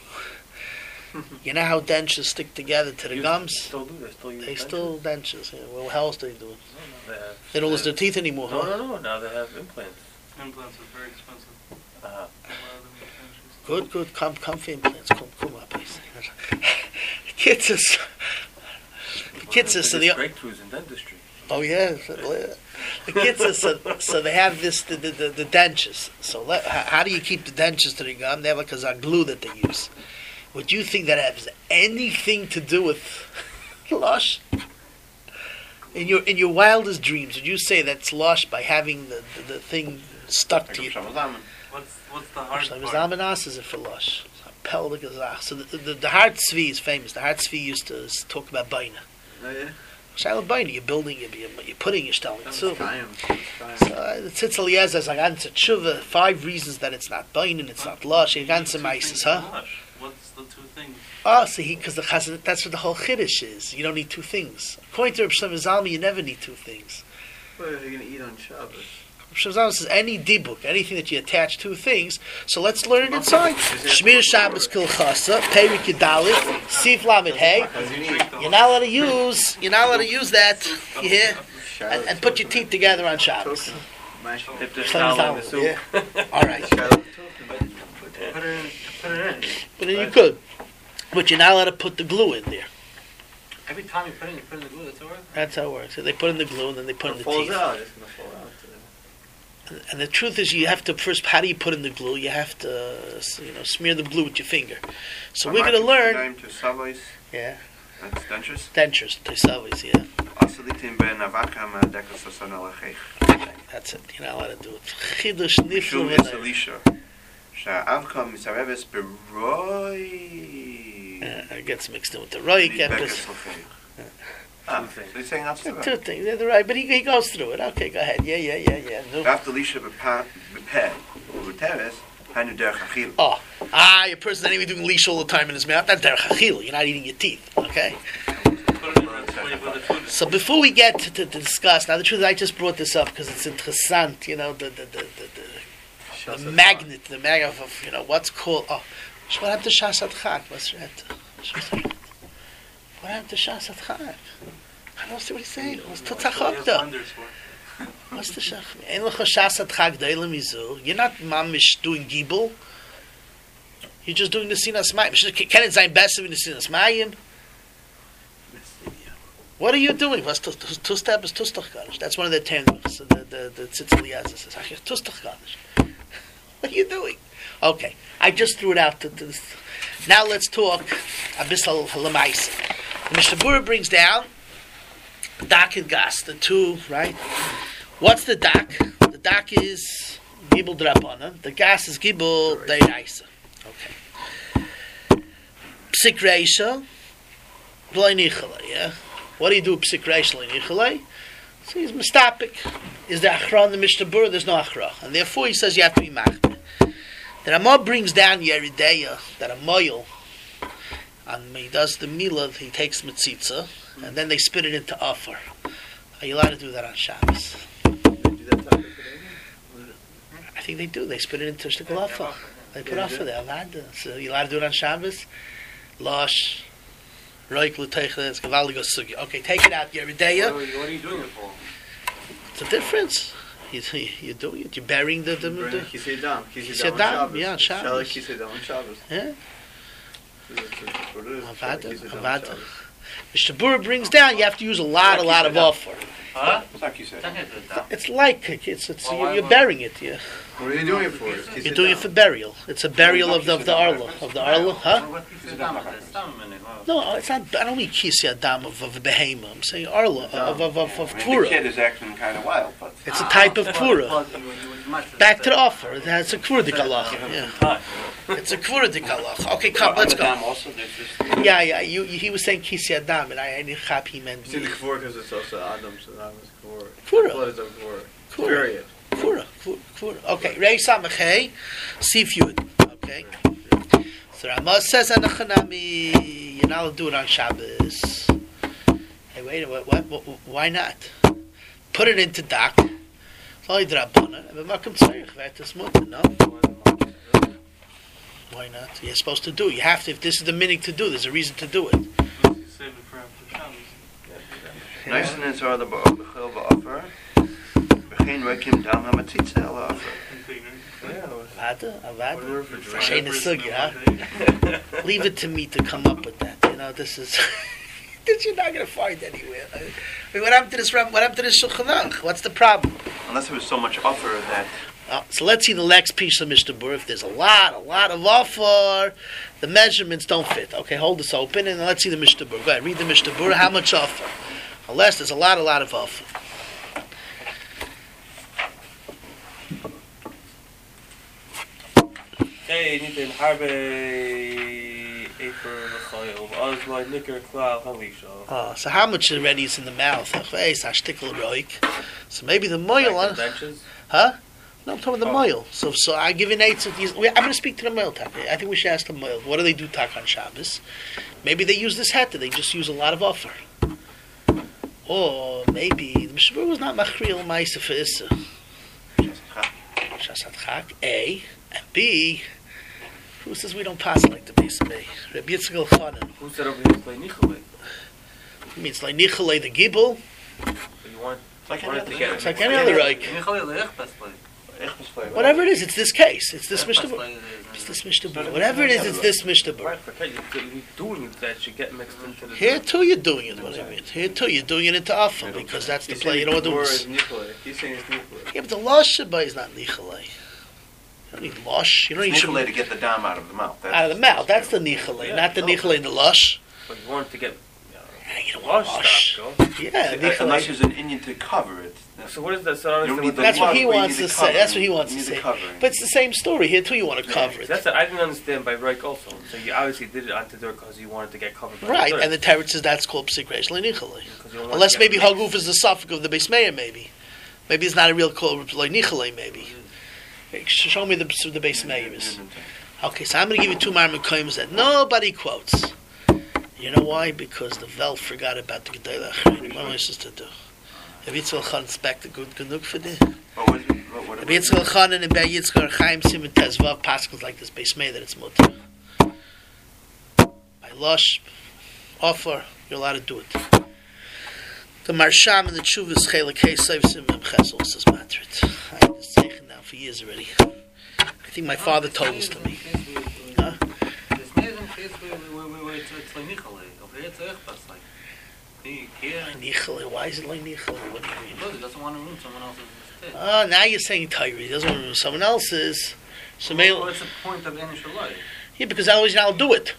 S1: You know how dentures stick together to the
S3: Use-
S1: gums?
S3: Still do they still use
S1: They
S3: dentures?
S1: still dentures. Yeah. Well, how else do they do it?
S3: No, no, they have.
S1: They don't lose
S3: they
S1: their teeth anymore.
S3: have-
S1: Huh?
S3: No, no, no. Now they have implants.
S5: Implants are very expensive.
S3: Uh,
S5: A lot of them are dentures.
S1: Good, good. Come, comfy implants. Come, come up, please. The kids is. The kids is so the.
S3: breakthroughs in dentistry.
S1: Oh yeah, so, the kids is so, so they have this the the, the, the dentures. So let, how, how do you keep the dentures to the gum? They have like a glue that they use. Would you think that has anything to do with lush? In your in your wildest dreams, would you say that's lush by having the, the, the thing stuck to you?
S5: What's what's the hard
S1: Shlomo
S5: part?
S1: Zalman is it for lush? Pelvic Gazach. So the the, the Hart Tzvi is famous. The Hart Tzvi used to s- talk about Baina.
S4: Oh yeah.
S1: Shiloh Baina, you're building, you're, you're, you're putting, you're telling.
S4: That was
S1: So,
S4: Chaim.
S1: so uh, the Tzitz Eliezer is like answer tshuva. Five reasons that it's not Baina and it's not lush. You answer
S5: Two
S1: Mises,
S5: things
S1: huh?
S5: for lush. What's the two things?
S1: Oh, so he because the chazan, that's what the whole chiddush is. You don't need two things. According to Reb Shlomo Zalman, you never need two things.
S4: What are you gonna eat on Shabbos?
S1: Reb Shlomo Zalman says any dibuk, anything that you attach two things. So let's learn it inside. Shmir Shabbos Kil Chasa, Perik Yedalit, Sif Lamed Hey. You're not allowed to use. You're not allowed to use that. You hear? And, and put your teeth together on Shabbos.
S4: Mash it.
S3: Dip the
S1: Shlomo
S3: shell in the
S1: Zalman,
S3: soup.
S1: yeah. All right,
S4: Shabbos token. Put it in. Put it in.
S1: but then you could. But you're not allowed to put the glue in there.
S5: Every time you put in, you put in the glue. That's all right.
S1: That's how it works. So they put in the glue and then they put in
S4: It
S1: the
S4: falls
S1: teeth.
S4: out. It's gonna fall out.
S1: And- And the truth is, you have to first. How do you put in the glue? You have to, you know, smear the glue with your finger. So we're going to learn.
S2: To Savois,
S1: Yeah,
S2: that's dentures.
S1: dentures, tesavis. Yeah,
S2: Asalitim ben avakam dekas asan alachech.
S1: that's it. You're not allowed to do it. Chidush niflu
S2: Mishum
S1: v'nei.
S2: elisha. Sha'avkam misareves beroi.
S1: Yeah, it gets mixed in with the right
S2: Dekas
S1: episode.
S2: lachech. Ah, so he's saying that's the
S1: Two things. Yeah, the right, but he, he goes through it. Okay, go ahead. Yeah, yeah, yeah, yeah. No.
S2: After elisha bepe uteres hanu derech achil.
S1: Oh, ah, your person anyway doing leash all the time in his mouth. That's derech achil. You're not eating your teeth. Okay.
S5: Put it in the where the food is.
S1: So before we get to, to, to discuss, now the truth is I just brought this up because it's interessant, you know, the the the, the, the, the magnet, the magnet of, of, you know, what's called, oh, what happened to Shas Adchak? What's that? What happened to Shas Adchak? I don't see what he's saying. What's
S5: That's what he has
S1: Tutzachokta?
S5: blenders for.
S1: What's the shach? Ein lecha shas at chag deile mizu. You're not mamish doing gibel. You're just doing the sinas mayim. Can it zayin beser in the sinas mayim? What are you doing? Was two step is tustach kaddish. That's one of the terms. So the the the tzitz Eliezer says, tustach kaddish. What are you doing? Okay, I just threw it out. To, to, now let's talk abyssal halamaisa. The Mishnah Berurah brings down dak and gas, the two, right? What's the dak? The dak is gibel drapana. The gas is gibel deiraisa. Okay. Psik reisha, v'lo nichalei. Yeah. What do you do? Psik reisha v'lo nichalei. So he's mistapik. Is there achra in the Mishnah Berurah? There's no achra, and therefore he says you have to be machmir. The Ramah brings down Yerideya that a moil, and he does the milah, he takes mitzitza, and then they spit it into offer. Are you allowed to do that on Shabbos?
S4: They do that type of thing?
S1: I think they do. They spit it into shtikul offer. They put offer there. So you allowed to do it on Shabbos? Losh, roik l'teichel, it's gewaldig sugi. Okay, take it out, Yerideya.
S3: What, what are you doing it for?
S1: It's a difference. You, you're doing it. You're burying the the.
S4: Bring
S1: the
S4: Kisei Dam.
S1: Kisei
S4: Kisei
S1: Dam,
S4: Dam on
S1: yeah, on
S4: Shabbos.
S1: Shabbos.
S4: Kisei Dam on Shabbos.
S1: yeah.
S4: That's what it is.
S1: Avada,
S4: Kisei Dam on
S1: avada.
S4: Shabbos.
S1: Mishnah Berurah brings down. You have to use a lot, a lot of offer.
S5: Huh?
S2: It's like you said.
S5: Don't get it down.
S1: It's like it's it's
S5: Well,
S1: you're,
S5: why
S1: you're
S5: would-
S1: burying it. Yeah,
S4: What are you doing it for? It's Kisei
S1: you're doing it
S4: Dam.
S1: for burial. It's a burial of the of the arla of the arla, huh?
S5: What is it down? It's down a minute. Wow.
S1: No, it's not. I don't mean kisi adam of of a behemoth. I'm saying arla of of of, of
S2: I mean, the kid
S1: kvura.
S2: is acting kind of wild, but
S1: It's a type of kvura.
S5: Well, you- you- you might-
S1: Back to the offer. It has a kvura
S5: Give
S1: dikalach.
S5: him
S1: Yeah,
S5: some time.
S1: it's a kvura dikalach. Okay, come, let's go.
S2: Also, there's this
S1: Yeah, yeah. You, you he was saying kisi adam, and I I didn't chap he meant
S4: You see the Kavor because it's also Adam, so that was Kavor.
S1: Kvura.
S4: Blood is of Kavor.
S1: Kvura.
S4: Period.
S1: Kvura, kvura, kvura. Okay, Rei Samachei, Sif Yud. Okay. So Ramah says Anachanami, you're not allowed to do it on Shabbos. Hey, wait, what, what, what, why not? Put it into dak. It's only drabana. But Makam Tzarech, Vertus Mutter, no? Why not? You're supposed to do it. You have to. If this is the minute to do, there's a reason to do it.
S5: Save it for after Shabbos.
S2: nice and it's all the bechil offer. Begin waking down on matzitza offer.
S1: Avada, Avada.
S4: Refrigerator.
S1: Shein Sugi, huh? Leave it to me to come up with that. You know, this is that you're not going to find anywhere. I mean, what happened to this? What happened to this Shulchan Aruch? What's the problem?
S2: Unless there was so much offer that
S1: Uh, so let's see the next piece of Mishnah Berurah. If there's a lot, a lot of offer, the measurements don't fit. Okay, hold this open and let's see the Mishnah Berurah. Go ahead, read the Mishnah Berurah. How much offer? Unless there's a lot, a lot of offer.
S3: Hey, niet in harbe efer l'choyel. Alles like nicker klal halisha.
S1: Oh, so how much already is in the mouth? Hey, it's a shtickle roik. So maybe the moil,
S3: Like
S1: on,
S3: the benches.
S1: huh? No, I'm talking about the
S3: Oh.
S1: moil. So, so I give an eight. I'm going to speak to the moil tak. I think we should ask the moil. What do they do tak on Shabbos? Maybe they use this hat. They just use a lot of offer. Or maybe the Mishnah Berurah was not machriel ma'isa for issa. Shasat chak. A and B. Who says we don't pass like the base of A? Rabbi Yitzchak Elchanan.
S3: Who said over here it's like nichole?
S1: It means like nichalei the gibel.
S3: So you want
S2: it's like
S3: want
S2: any
S3: it to
S2: other
S3: get
S1: It's like any other roik.
S5: You call it the Echbas play.
S2: Echbas flavor.
S1: Whatever it is, it's this case. It's this
S5: Echbas
S1: Mishnah Berurah.
S5: play it
S1: It's
S5: is.
S1: this Mishnah Berurah. Whatever it is, it's this Mishnah Berurah.
S3: Right, forget you. You're doing that should get mixed into the.
S1: Here too, you're doing it. What I mean, here too, you're doing it into offer because that's the
S4: He's
S1: play. You
S4: saying
S1: don't want to
S4: Kavor
S1: do.
S4: is Nikolai. He's saying it's Nikolai.
S1: Yeah, but the losh shaba is not nichalei. You don't need losh. You don't need
S2: It's
S1: shaba
S2: Nicolay to get the dam out of the mouth. That's,
S1: out of the mouth. That's the nichalei,
S3: Yeah,
S1: not the
S3: no.
S1: nichalei in the lush.
S3: But you want it to get
S1: Yeah, you don't want
S3: wash
S1: losh.
S3: stuff, go.
S1: Yeah,
S2: Uh, unless
S1: nichalei.
S2: there's an Indian to cover it. That's-
S3: So what is that? So I
S2: You
S3: don't
S2: don't need the
S3: understand
S1: That's what
S2: wash,
S1: he
S2: but you
S1: wants
S2: need
S1: to
S2: the
S1: say. That's what he
S2: covering.
S1: wants
S2: You
S1: to
S2: need the
S1: say.
S2: covering.
S1: But it's the same story. Here too, you want to cover
S3: So
S1: it.
S3: that's what I didn't understand by Reich also. So you obviously did it onto dirt because you wanted to get covered. By
S1: Right,
S3: the dirt.
S1: and the teretz says that's called psik reish le'nichalei.
S3: Because you don't want
S1: Unless
S3: to get
S1: maybe
S3: mixed.
S1: haguf is the suffix of the base mayor, maybe. Maybe it's not a real call like nichalei, maybe. Show me the the base mayor is. Okay, so I'm going to give you two marmukayim that nobody quotes. You know why? Because the Vel forgot about the Gedolei Achreinim. What am I supposed to do? Rabbi Yitzchak Elchanan back to good genug for this.
S2: What was it? What, what,
S1: Rabbi Yitzchak Elchanan and Ber Yitzchak Chaim Simon Tezvav Paschals like this base may that it's mutter. By lush, offer, you're allowed to do it. The Marsham and the Chuvas Chelik Hey Seif Simim Chesel says Matrit. I had this zeichen now for years already. I think my father told this to me. Huh?
S5: There's no reason case where where it's it's like Nichole. Over here it's echt pas like. He here.
S1: Nichele, why is it like Nichele? What do you mean?
S5: Because he doesn't want to ruin someone else's mistake.
S1: Oh, now you're saying Tyree. He doesn't want to ruin someone else's. So maybe,
S5: Well, what's the point of any shalai?
S1: yeah, because otherwise I'll do it.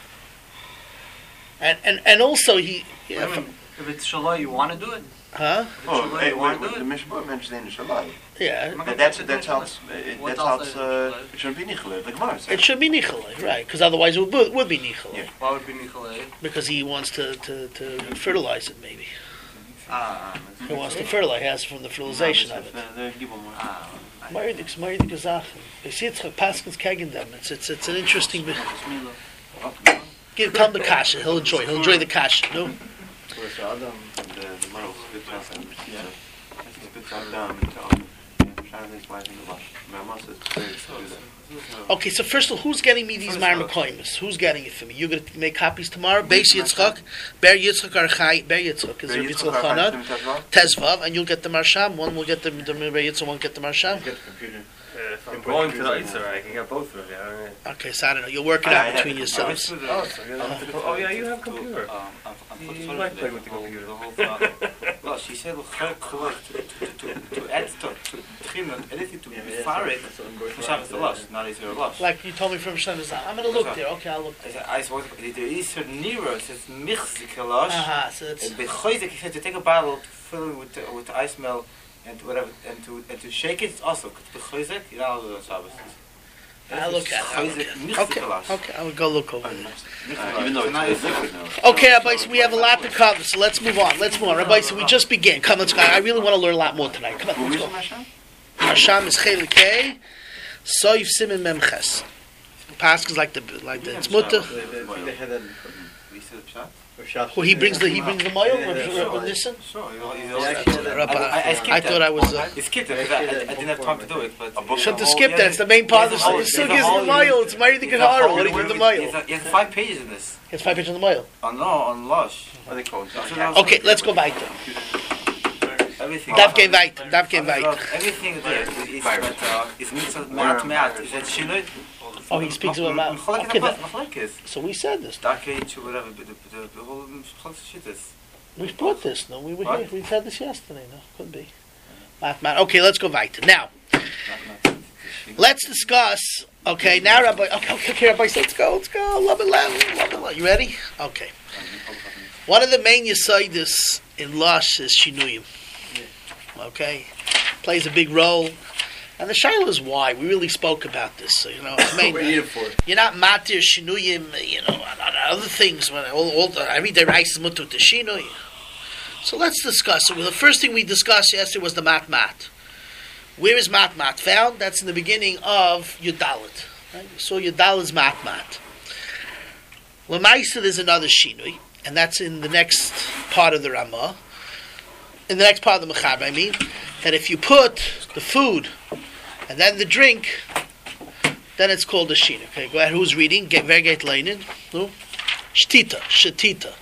S1: And and and also he, yeah,
S5: I mean, if it's shalai, you want to do it.
S1: huh?
S5: If it's
S2: Oh,
S5: shalai,
S2: hey,
S5: you
S2: what,
S5: want to
S2: what
S5: do
S2: the
S5: it.
S2: Mishmur mentioned in the Shalai.
S1: Yeah,
S2: That that's that's helps. That
S5: What
S2: helps.
S5: else
S2: Uh,
S5: is
S2: it should be nichel. Like Gemara
S1: it
S2: says.
S1: should be Nichele, right? Because otherwise it would, would be Nichele.
S2: Yeah.
S5: Why would be Nichole?
S1: Because he wants to, to, to fertilize it, maybe.
S5: Ah,
S1: He wants to fertilize. He has from the fertilization of it.
S5: ah.
S1: Meidik, Meidik Gezachen. You see, it's Paskin's kegging them. It's it's it's an interesting bit. Give come the kasha. He'll enjoy. He'll enjoy the kasha. No.
S4: Where's Adam?
S2: The the model spits out and yeah. It spits out down into Adam. Sharon is writing a lot. My mom says to do that.
S1: Okay, so first of all, who's getting me these marmakoimus? Who's getting it for me? You're going to make copies tomorrow? Beis Yitzchak, Ber Yitzchak Archai, Ber Yitzchak, is there Yitzchak Chanan, Tezvav, and you'll get the Marsham. One will get the, the Ber Yitzchak, one will get the Marsham.
S4: Get the computer.
S3: Uh, if I'm going to the Isra, I can get both of them. Yeah.
S1: Okay, so I don't know. You'll work it out between yourselves.
S3: Oh, so you have to- oh, yeah, you have a computer. You like playing with the computer.
S6: Well, she said, "Look, correct to to to to add to to begin anything to be far it. For Shabbos the loss, not is your loss."
S1: Like you told me from Shabbos, I'm going to look there. Okay, I'll look.
S6: I said, I suppose there is a nearer. It's mixed loss.
S1: Aha, so it's...
S6: And bechoizek, he said to take a bottle, to fill it with the, with the ice melt, and to whatever, and to and to shake it. It's also bechoizek. You know how to do it Shabbos.
S1: I'll look at it. I'll look at it. Okay, okay, I will go look over there.
S2: Uh, even though it's liquid now.
S1: Okay, Rabbi, so we have a lot to cover, so let's move on. Let's move on. Rabbi, so we just began. Come, let's go. I really want to learn a lot more tonight. Come on, let's go. Marsham is Chelik K, Soif Simon Memches. Pascha's like the, like the, it's mutter.
S4: The, the, the head and
S6: We said the pshat.
S4: or shot.
S1: Well, he brings the, he brings the moil,
S4: Yeah, yeah,
S1: Rabbi
S6: sure.
S1: Nissen?
S6: Sure, you know, you
S4: Yeah,
S6: know,
S4: actually,
S6: I-
S1: Rabbi,
S6: I- I skipped
S1: I
S6: that.
S1: thought I was, uh,
S6: It's skipped it because I, I, I didn't have time to do it, but
S1: shouldn't have skipped that. It's the main part of the
S6: There's a
S1: sugi
S6: whole-
S1: is the moil. It's Mari the
S6: There's a whole-
S1: Gehara. What do you do with the moil?
S6: There's a- there's five pages in this.
S1: It's five pages on the moil.
S6: On no, on Lush.
S2: What are they called?
S1: Okay, let's go back to
S6: Everything.
S1: Dav gehen weiter. Dav gehen weiter.
S6: Everything there is is that uh, is mitzvah mat mat. Is that shinoi?
S1: Oh, he speaks about
S6: Machlek
S1: okay,
S6: is
S1: that,
S6: machlek is.
S1: so we said this.
S6: Darkei to whatever, but the the the whole machlek shit is.
S1: We brought this. No, we were
S6: What?
S1: here. We said this yesterday. No, could be. Math, math. Okay, let's go weiter. Now, let's discuss. Okay, now Rabbi. Okay, okay, okay Rabbi. Let's go. Let's go. Love it, love it, love it, love it. You ready? Okay. One of the main yisaidis in Lush is shinuyim. Okay, plays a big role. And the shaila is why. We really spoke about this. So, you know, it's main,
S4: What do you need it for?
S1: you're not matir shinuyim, you know, and, and other things. When all, all the, every day rice is mutu to shinui. So let's discuss it. Well, the first thing we discussed yesterday was the mat mat. Where is mat mat found? That's in the beginning of Yudalit. Right? So Yudalit's mat mat. Lamaisa, there's another shinui, and that's in the next part of the Ramah. In the next part of the Mechaber, I mean, that if you put the food and then the drink, then it's called a shin. Okay, go ahead. Who's reading? Get Vergate Leinin. Who? Shtita. Shtita.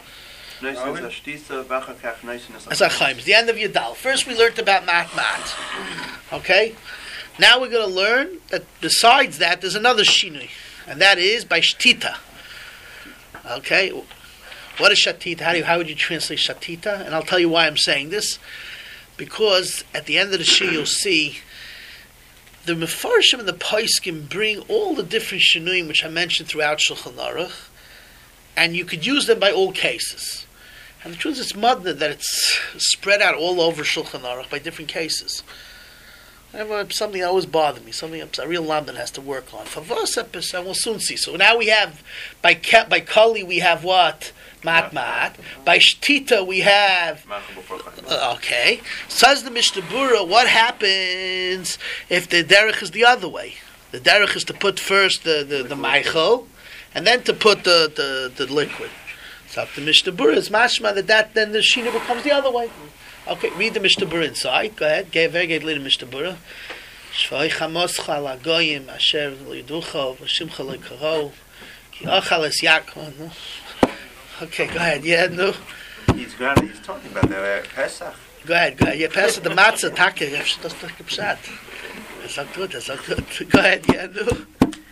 S1: That's Achaim. It's the end of Yadal. First we learned about mat mat. Okay? Now we're going to learn that besides that, there's another shinui. And that is by Shtita. Okay? What is Shatita? How, do you, how would you translate Shatita? And I'll tell you why I'm saying this. Because at the end of the Shir, you'll see the Mefarshim and the Paiskim bring all the different Shinuyim which I mentioned throughout Shulchan Aruch, and you could use them by all cases. And the truth is, it's madna that it's spread out all over Shulchan Aruch by different cases. It's something that always bothered me, something a real London has to work on. Favos, and we'll soon see. So now we have, by by Kali, we have what? Mat mat. By Shtita, we have... Uh, okay. Says the Mishnah Bura, what happens if the derech is the other way? The derech is to put first the, the, the maichel, and then to put the, the, the liquid. So the Mishnah Bura is mashma that, that then the shina becomes the other way. Okay, read the Mishnah Bura inside. Go ahead. Get very good. Read the Mishnah Bura. Shvay chamoscha lagoyim asher liducho v'shimcha lekaro ki achal es Yaakov. Okay, go ahead. Yeah, no.
S2: he's granted, he's talking about the uh, Pesach.
S1: Go ahead, go ahead. Yeah, pass it the matzah, taka. That's not a pshat. That's not good, that's not good. Go ahead, yeah, no.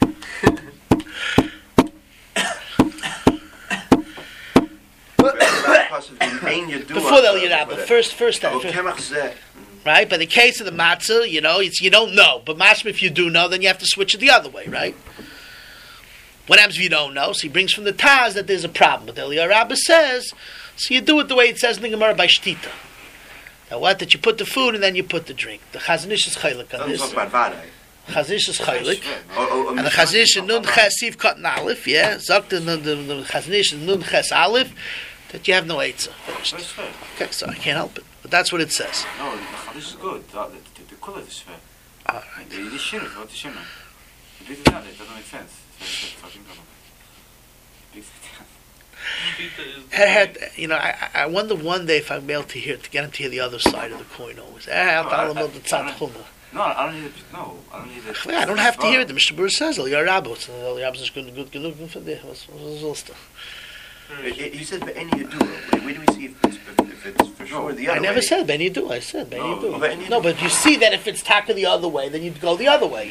S1: Before the Eliyarabba, first, first time. Right? But in the case of the matzah, you know, it's you don't know. But mashma, if you do know, then you have to switch it the other way, right? What happens if you don't know? So he brings from the Taz that there's a problem. But the Eliyarabba says, so you do it the way it says in the Gemara by Shtita. Now what? That you put the food and then you put the drink. The Chazon Ish is chaylik on this. Chazon Ish is chaylik. And the Chazon Ish is Nun Ches Siv Katan Aleph, yeah? Zok the Chazon Ish is Nun Ches Aleph, that you have no Eitzah. Finished. Okay, so I can't help it. But that's what it says.
S6: No, the Chazon Ish is good. The, the, the, the color is fair.
S1: All right.
S6: The Shimmer, what the Shimmer? It doesn't make sense.
S1: I had, you know, I, I wonder one day if I'll be able to hear to get him to hear the other side of the coin always.
S6: No, I, I, I, I, don't, no, I don't need it. No, I don't need it.
S1: I don't have to hear it. The Mishnah Berurah says, "Eliyarabba." What's Eliyarabba is good, good, good looking for there. What's what's all stuff?
S2: He said, "But any you do." Where do we see if it's, if it's for sure the other way?
S1: I never said "Beni do." I said "Beni
S2: no,
S1: do."
S2: But
S1: no, but you see that if it's taka the other way, then you'd go the other way.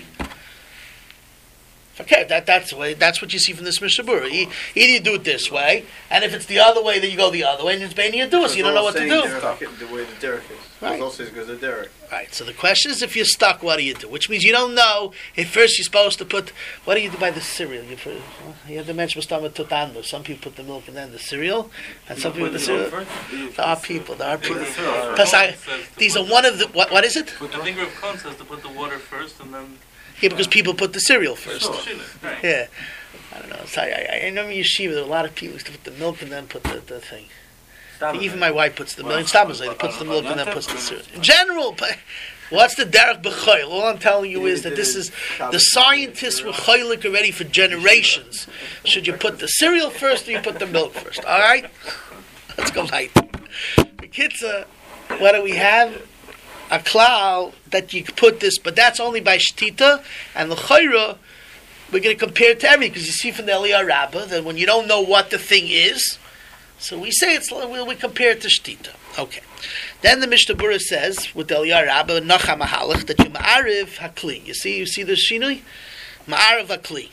S1: Okay, that that's the way. That's what you see from this Mishnah Berurah. Either you do it this way, and if it's the other way, then you go the other way, and it's Beni Yadua, so you don't know what to do.
S4: The way the derek is.
S1: Right.
S4: It also goes the derek.
S1: Right. So the question is, if you're stuck, what do you do? Which means you don't know. If first you're supposed to put, what do you do by the cereal? You put, you have to mention Mustama Tutando. Some people put the milk and then the cereal, and some people put the cereal. There are people. There are people. Because I, these are one of the. What? What is it?
S3: I think Rav Kohn says to put the water first and then.
S1: Yeah, because people put the cereal first.
S3: Sure. Right.
S1: Yeah. I don't know. So I, I, I know in Yeshiva there are a lot of people who used to put the milk and then put the, the thing. Even my wife puts the milk. Stabazay, puts the milk and then puts the cereal. In general, but what's the derech b'choil? All I'm telling you is that this is the scientists were choilik already for generations. Should you put the cereal first or you put the milk first? All right. Let's go right. The kids, uh, what do we have? A klal that you put this, but that's only by shtita and the chayra. We're going to compare it to everything because you see from the Eliyarabba that when you don't know what the thing is, so we say it's we, we compare it to shtita. Okay. Then the Mishnah Berurah says with the Eliyarabba nacha mahalach that you ma'ariv hakli. You see, you see the shinui ma'ariv hakli.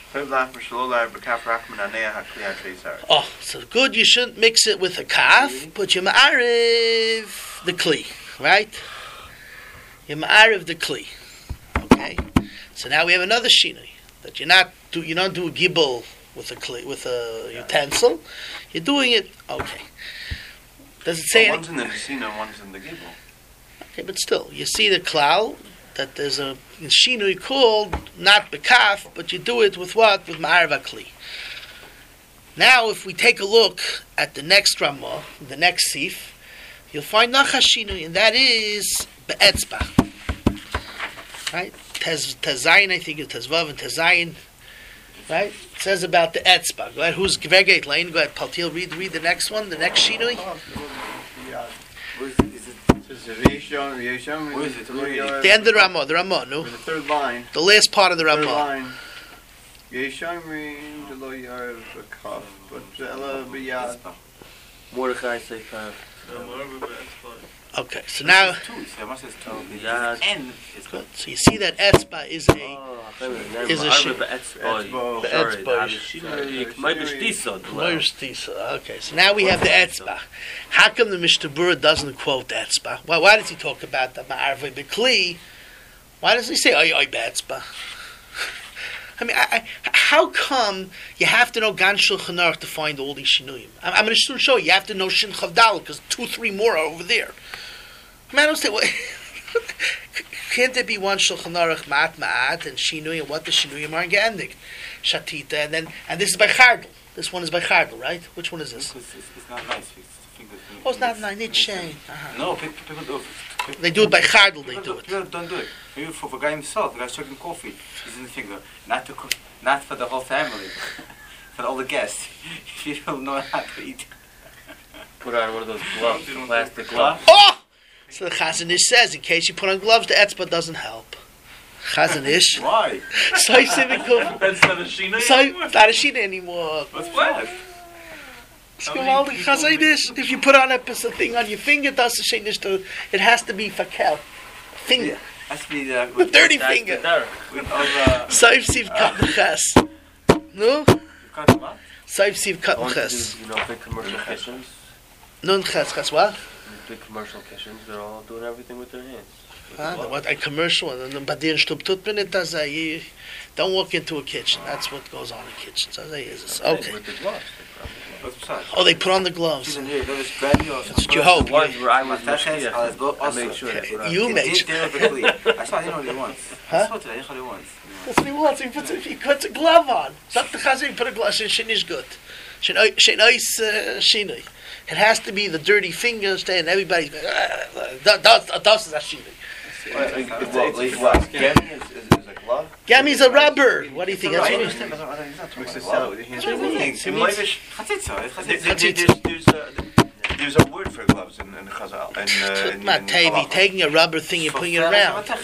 S1: Oh, so good. You shouldn't mix it with a kaf, but you ma'ariv the kli, right? You ma'ariv the kli. Okay. So now we have another shinui that you're not do you don't do a gibel with a kli, with a utensil. You're doing it. Okay. Does it say
S2: well,
S1: any?
S2: One's in the nesina, one's in the gibel.
S1: Okay, but still, you see the klal that there's a shinui called not bekaf, but you do it with what? With ma'ariv kli. Now, if we take a look at the next Ramah, the next sif, you'll find nacha shinui, and that is be'etzbah. Right? Tez, tezayin, I think it's tezvav and tezayin. Right? It says about the etzbah. Go ahead. Who's Gvegeit Lane? Go ahead, Paltil. Read, read the next one. The next shinui.
S6: Where is it? Is it? Where is it?
S1: The end of the Ramah. The Ramah. No.
S4: The third line.
S1: The last part of the
S4: Third
S1: Ramah.
S4: line. Yeshamrin de lo yarav b'kaf, but ela b'yad.
S7: Mordechai Sefer.
S1: Okay, so now,
S6: Two. So I must have two.
S7: Yeah.
S6: N is
S1: good. So you see that etzbah is a is a shi-
S4: Etzbo.
S1: the etzbah. Where's Tisa? Okay, so now we have the etzbah. How come the Mishnah Berurah doesn't quote the etzbah? Why, why does he talk about the ma'arvei b'kli? Why doesn't he say oy oy be'etzbah? I mean, I, I, how come you have to know Gan Shulchan Aruch to find all these shinuyim? I'm, I'm going to soon show you. You have to know Shin Chavdal because two, three more are over there. I mean, I don't say, well, can't there be one Shulchan Aruch Ma'at Ma'at and Shinuyim, what the Shinuyim are Gendik? Shatita, and then, and this is by Chardal. This one is by Chardal, right? Which one is this?
S6: It's, it's, it's not nice.
S1: Oh, it's not nice. It's shame. Uh-huh.
S6: No, people, people do it. People,
S1: They do it by Chardal, they
S6: people
S1: do it.
S6: People don't do it. Maybe for the guy himself, the guy's drinking coffee, he's in the finger. Not to cook, not for the whole family, for all the guests. You don't know how to eat.
S7: Put on one of those gloves, plastic gloves.
S1: Oh! So the Chazon Ish says, in case you put on gloves, the etzbah doesn't help. Chazon Ish.
S6: Why?
S1: So you say,
S3: That's not a shina
S1: so
S3: anymore.
S1: it's not a shina anymore.
S6: What's what?
S1: gewaltig chazaydish. If you put on a piece of thing on your finger, das ist nicht. It has to be fakel. Finger.
S6: Has to be uh,
S1: The
S6: with,
S1: dirty
S3: That's the
S1: finger.
S3: derech.
S6: with all the.
S1: Saif siv kat ches. No?
S6: You cut what?
S1: Saif siv
S7: I
S1: kat
S7: want to
S1: ches.
S7: do, you know, big commercial kitchens.
S1: Nun ches ches what?
S7: Big commercial kitchens, they're all doing everything with their hands. With
S1: Ah,
S7: the glove.
S1: what a commercial and then but the stub tut bin it as a don't walk into a kitchen. That's what goes on in kitchens. As I is. Okay.
S7: With the gloves. they probably do.
S6: What's besides?
S1: Oh, they put on the gloves.
S6: She's in here. That is grandiose.
S1: That's what you hope.
S7: The ones where I was
S6: My fashion,
S7: mashgiach,
S6: I'll go
S7: I
S6: also.
S7: made sure they put on.
S1: You
S6: It
S1: made
S6: did
S1: sure.
S6: there quickly. I saw. I didn't know what he wants.
S1: Huh?
S6: I saw today. I didn't know what he wants.
S1: That's what he wants. He puts, if he puts a glove on. Not the chazir, put a glove. Shin is good. Shin ice shinui. It has to be the dirty fingers, and everybody's going, that that is a shinui.
S2: Well, like, well, like, what, Gammy is, is, is a glove?
S1: Gammy's a rubber. What do you think?
S2: No,
S1: That's
S2: I
S1: what
S2: understand, but I don't- he's not talking
S4: Makes
S2: about
S4: it
S2: glove.
S4: sell it with your hands.
S1: That's what he means. He
S2: In
S1: means-
S2: Leivish,
S6: Chatzitza.
S2: there- there-
S6: Chatzitza.
S2: there's, there's, a, there's a word for gloves in, in Chazal. In, uh, in,
S1: Not
S2: in
S1: Tavi,
S2: Halacha.
S1: taking a rubber thing, you're putting it around. That's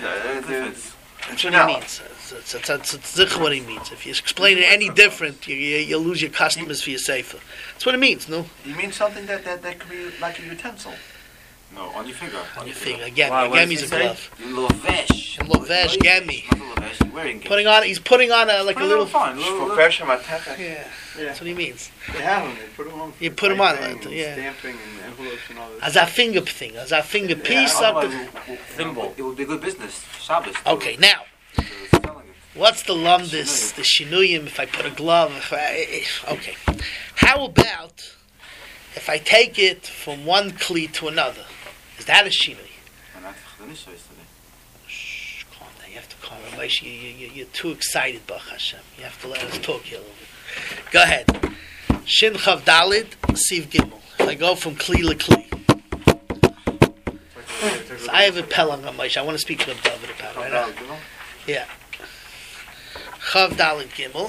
S1: what he means. That's, that's, that's, that's zich what he means. If you explain it any different, you, you, you'll lose your customers for your sefer. That's what it means, no?
S2: You mean something that, that, that could be like a utensil?
S6: No, on your finger.
S1: On your finger. Again,
S7: Why, what
S1: Gammy's a
S7: does he say?
S1: glove.
S6: Your Lovesh.
S1: And Lovesh, Gammy.
S6: Not a Lovesh. You're wearing it.
S1: Putting on, he's putting on a, like a little...
S6: fine.
S2: Shvukasha Matecha.
S1: Yeah, that's what he means.
S4: They have them. They put them on.
S1: You
S4: for
S1: put 'em on,
S4: typing
S1: like,
S4: and
S1: yeah.
S4: Stamping and envelopes and all this.
S1: As a finger thing, as a finger piece. up the-
S7: Thimble.
S6: It would be good business. Shabbos. to-
S1: Okay, now,
S6: to selling it.
S1: what's the lumdis, the shinuyim, if I put a glove, if I... Okay. How about if I take it from one kli to another? Is that a shinui?
S6: And I think the Nisha is today.
S1: Shh, calm down. You have to calm down. Moshe, you, you, you're too excited, Baruch Hashem. You have to let us talk here a little bit. Go ahead. Shin Chav Dalid, Siv Gimel. If I go from Kli to Kli. So I have a pelang on Moshe. I want to speak to him David about it. Right now. Yeah. Chav Dalid Gimel.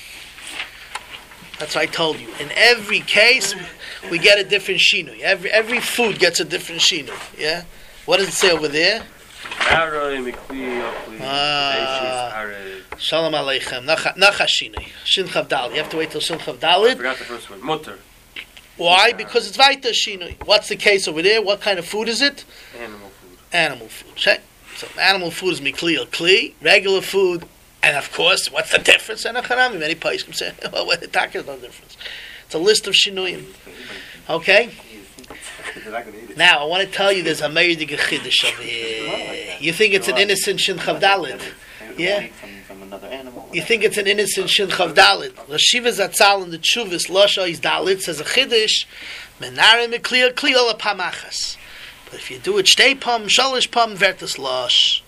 S1: That's what I told you. In every case, we get a different shinui. Every every food gets a different shinui. Yeah. What does it say over there?
S7: Aroi, mikli, okli,
S1: Ah.
S7: beishis, arei.
S1: Shalom Aleichem. Nacha nacha shinui. Shin Chav Dalid. You have to wait till Shin Chav
S7: I
S1: Dalid.
S7: forgot the first one. Mutter.
S1: Why? Because it's Vaita shinui. What's the case over there? What kind of food is it?
S7: Animal food.
S1: Animal food. Check. So animal food is mikli or kli. Regular food. And of course, what's the difference? And many places can say, well, what the talk is no difference. It's a list of shinuyim. Okay? Now, I want to tell you there's a meidig chiddush over here. You think it's an innocent shin chavdalit? Yeah?
S2: From another animal.
S1: You think it's an innocent shin chavdalit? Rashiva Zatzal in the Chuvis, Losha is dalit, says a chiddush, menare mekliya kliya lepamachas. But if you do it shtei pam, shalish pam, vertus losh.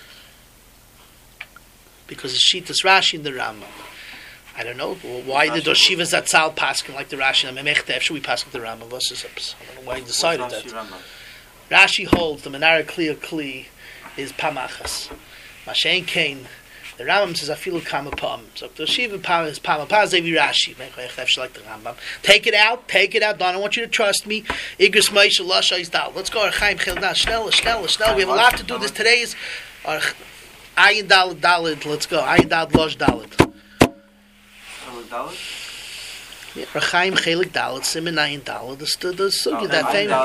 S1: Because it's Shitas Rashi in the Rambam. I don't know why did Shiva Zatzal paskin like the Rashi and Memechta. Should we paskin the Rambam? What's this? I don't know why he decided that. Rashi holds the Menara Kli Kli is Pamachas. Mashen Kain. The Rambam says Afilu Kama Pam. So the Shiva Pam is Pam Pam Zevi Rashi. Memechta like the Rambam. Take it out. Take it out. Don, I want you to trust me. Igris Meisha Lasha is Dal. Let's go. Chaim Chilna. Schnell, schnell, schnell. We have a lot to do. This today is. Our, Ayin Dalid Dalid, let's go. Ayin Dalid Losh Dalid. Yeah, Rechaim Chelik Dalid, Simen Ayin Dalid. The stu- the sugi that famous.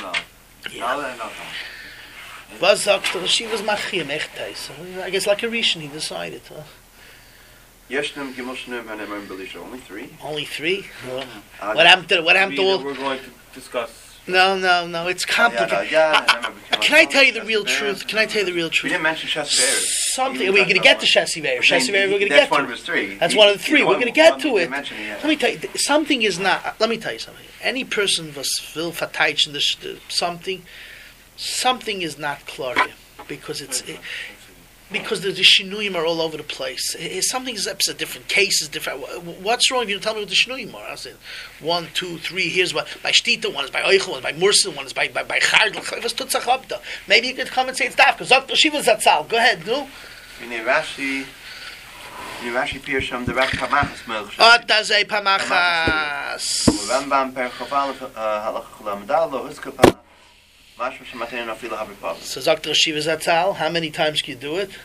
S1: Was sagst du? She was machim echt teis. I guess like a Rishon he decided. Huh?
S2: Yeshnem, Gimoshnem, and Emem Belisha. Only three.
S1: Only three. Well,
S2: Uh,
S1: what happened to what happened to
S3: We-
S1: all?
S3: We're going to discuss.
S1: No, no, no. It's complicated.
S2: Yeah,
S1: I- I- Can I tell you the real truth? Can I tell you the real
S2: We
S1: truth?
S2: didn't mention Shas
S1: Something.
S2: Even
S1: We're going to
S2: talked
S1: get
S2: about
S1: to Shasi Veir. Shasi Veir. We're going to
S2: That's
S1: get
S2: one
S1: to.
S2: of his three.
S1: That's
S2: He-
S1: one of the
S2: he-
S1: three.
S2: the
S1: We're
S2: one-
S1: going to get
S2: one
S1: to
S2: he
S1: it.
S2: didn't mention yet.
S1: Let me tell you, something is not. Let me tell you something. Any person was will verteidigen this something. Something is not clear here because it's it, because the, the shinuyim are all over the place. It, it, something is up to different cases, different. wh- What's wrong if you don't tell me what the shinuyim are? I said one, two, three. Here's what by shtita one is by oichel, one is by mursin, one is by by by chardel. Was tutzach abda. Maybe you could come and say it's daf because Doctor Shiva Zatzal. Go ahead, no.
S2: In Rashi, in Rashi Pirsham, the Rav Pamachas Melch.
S1: Otazei pamachas.
S2: Rambam per Chaval Halach Chulam Dalo Huska Pamach. Mashma Shematein Afila Habipav.
S1: So Doctor Shiva Zatzal. How many times can you do it?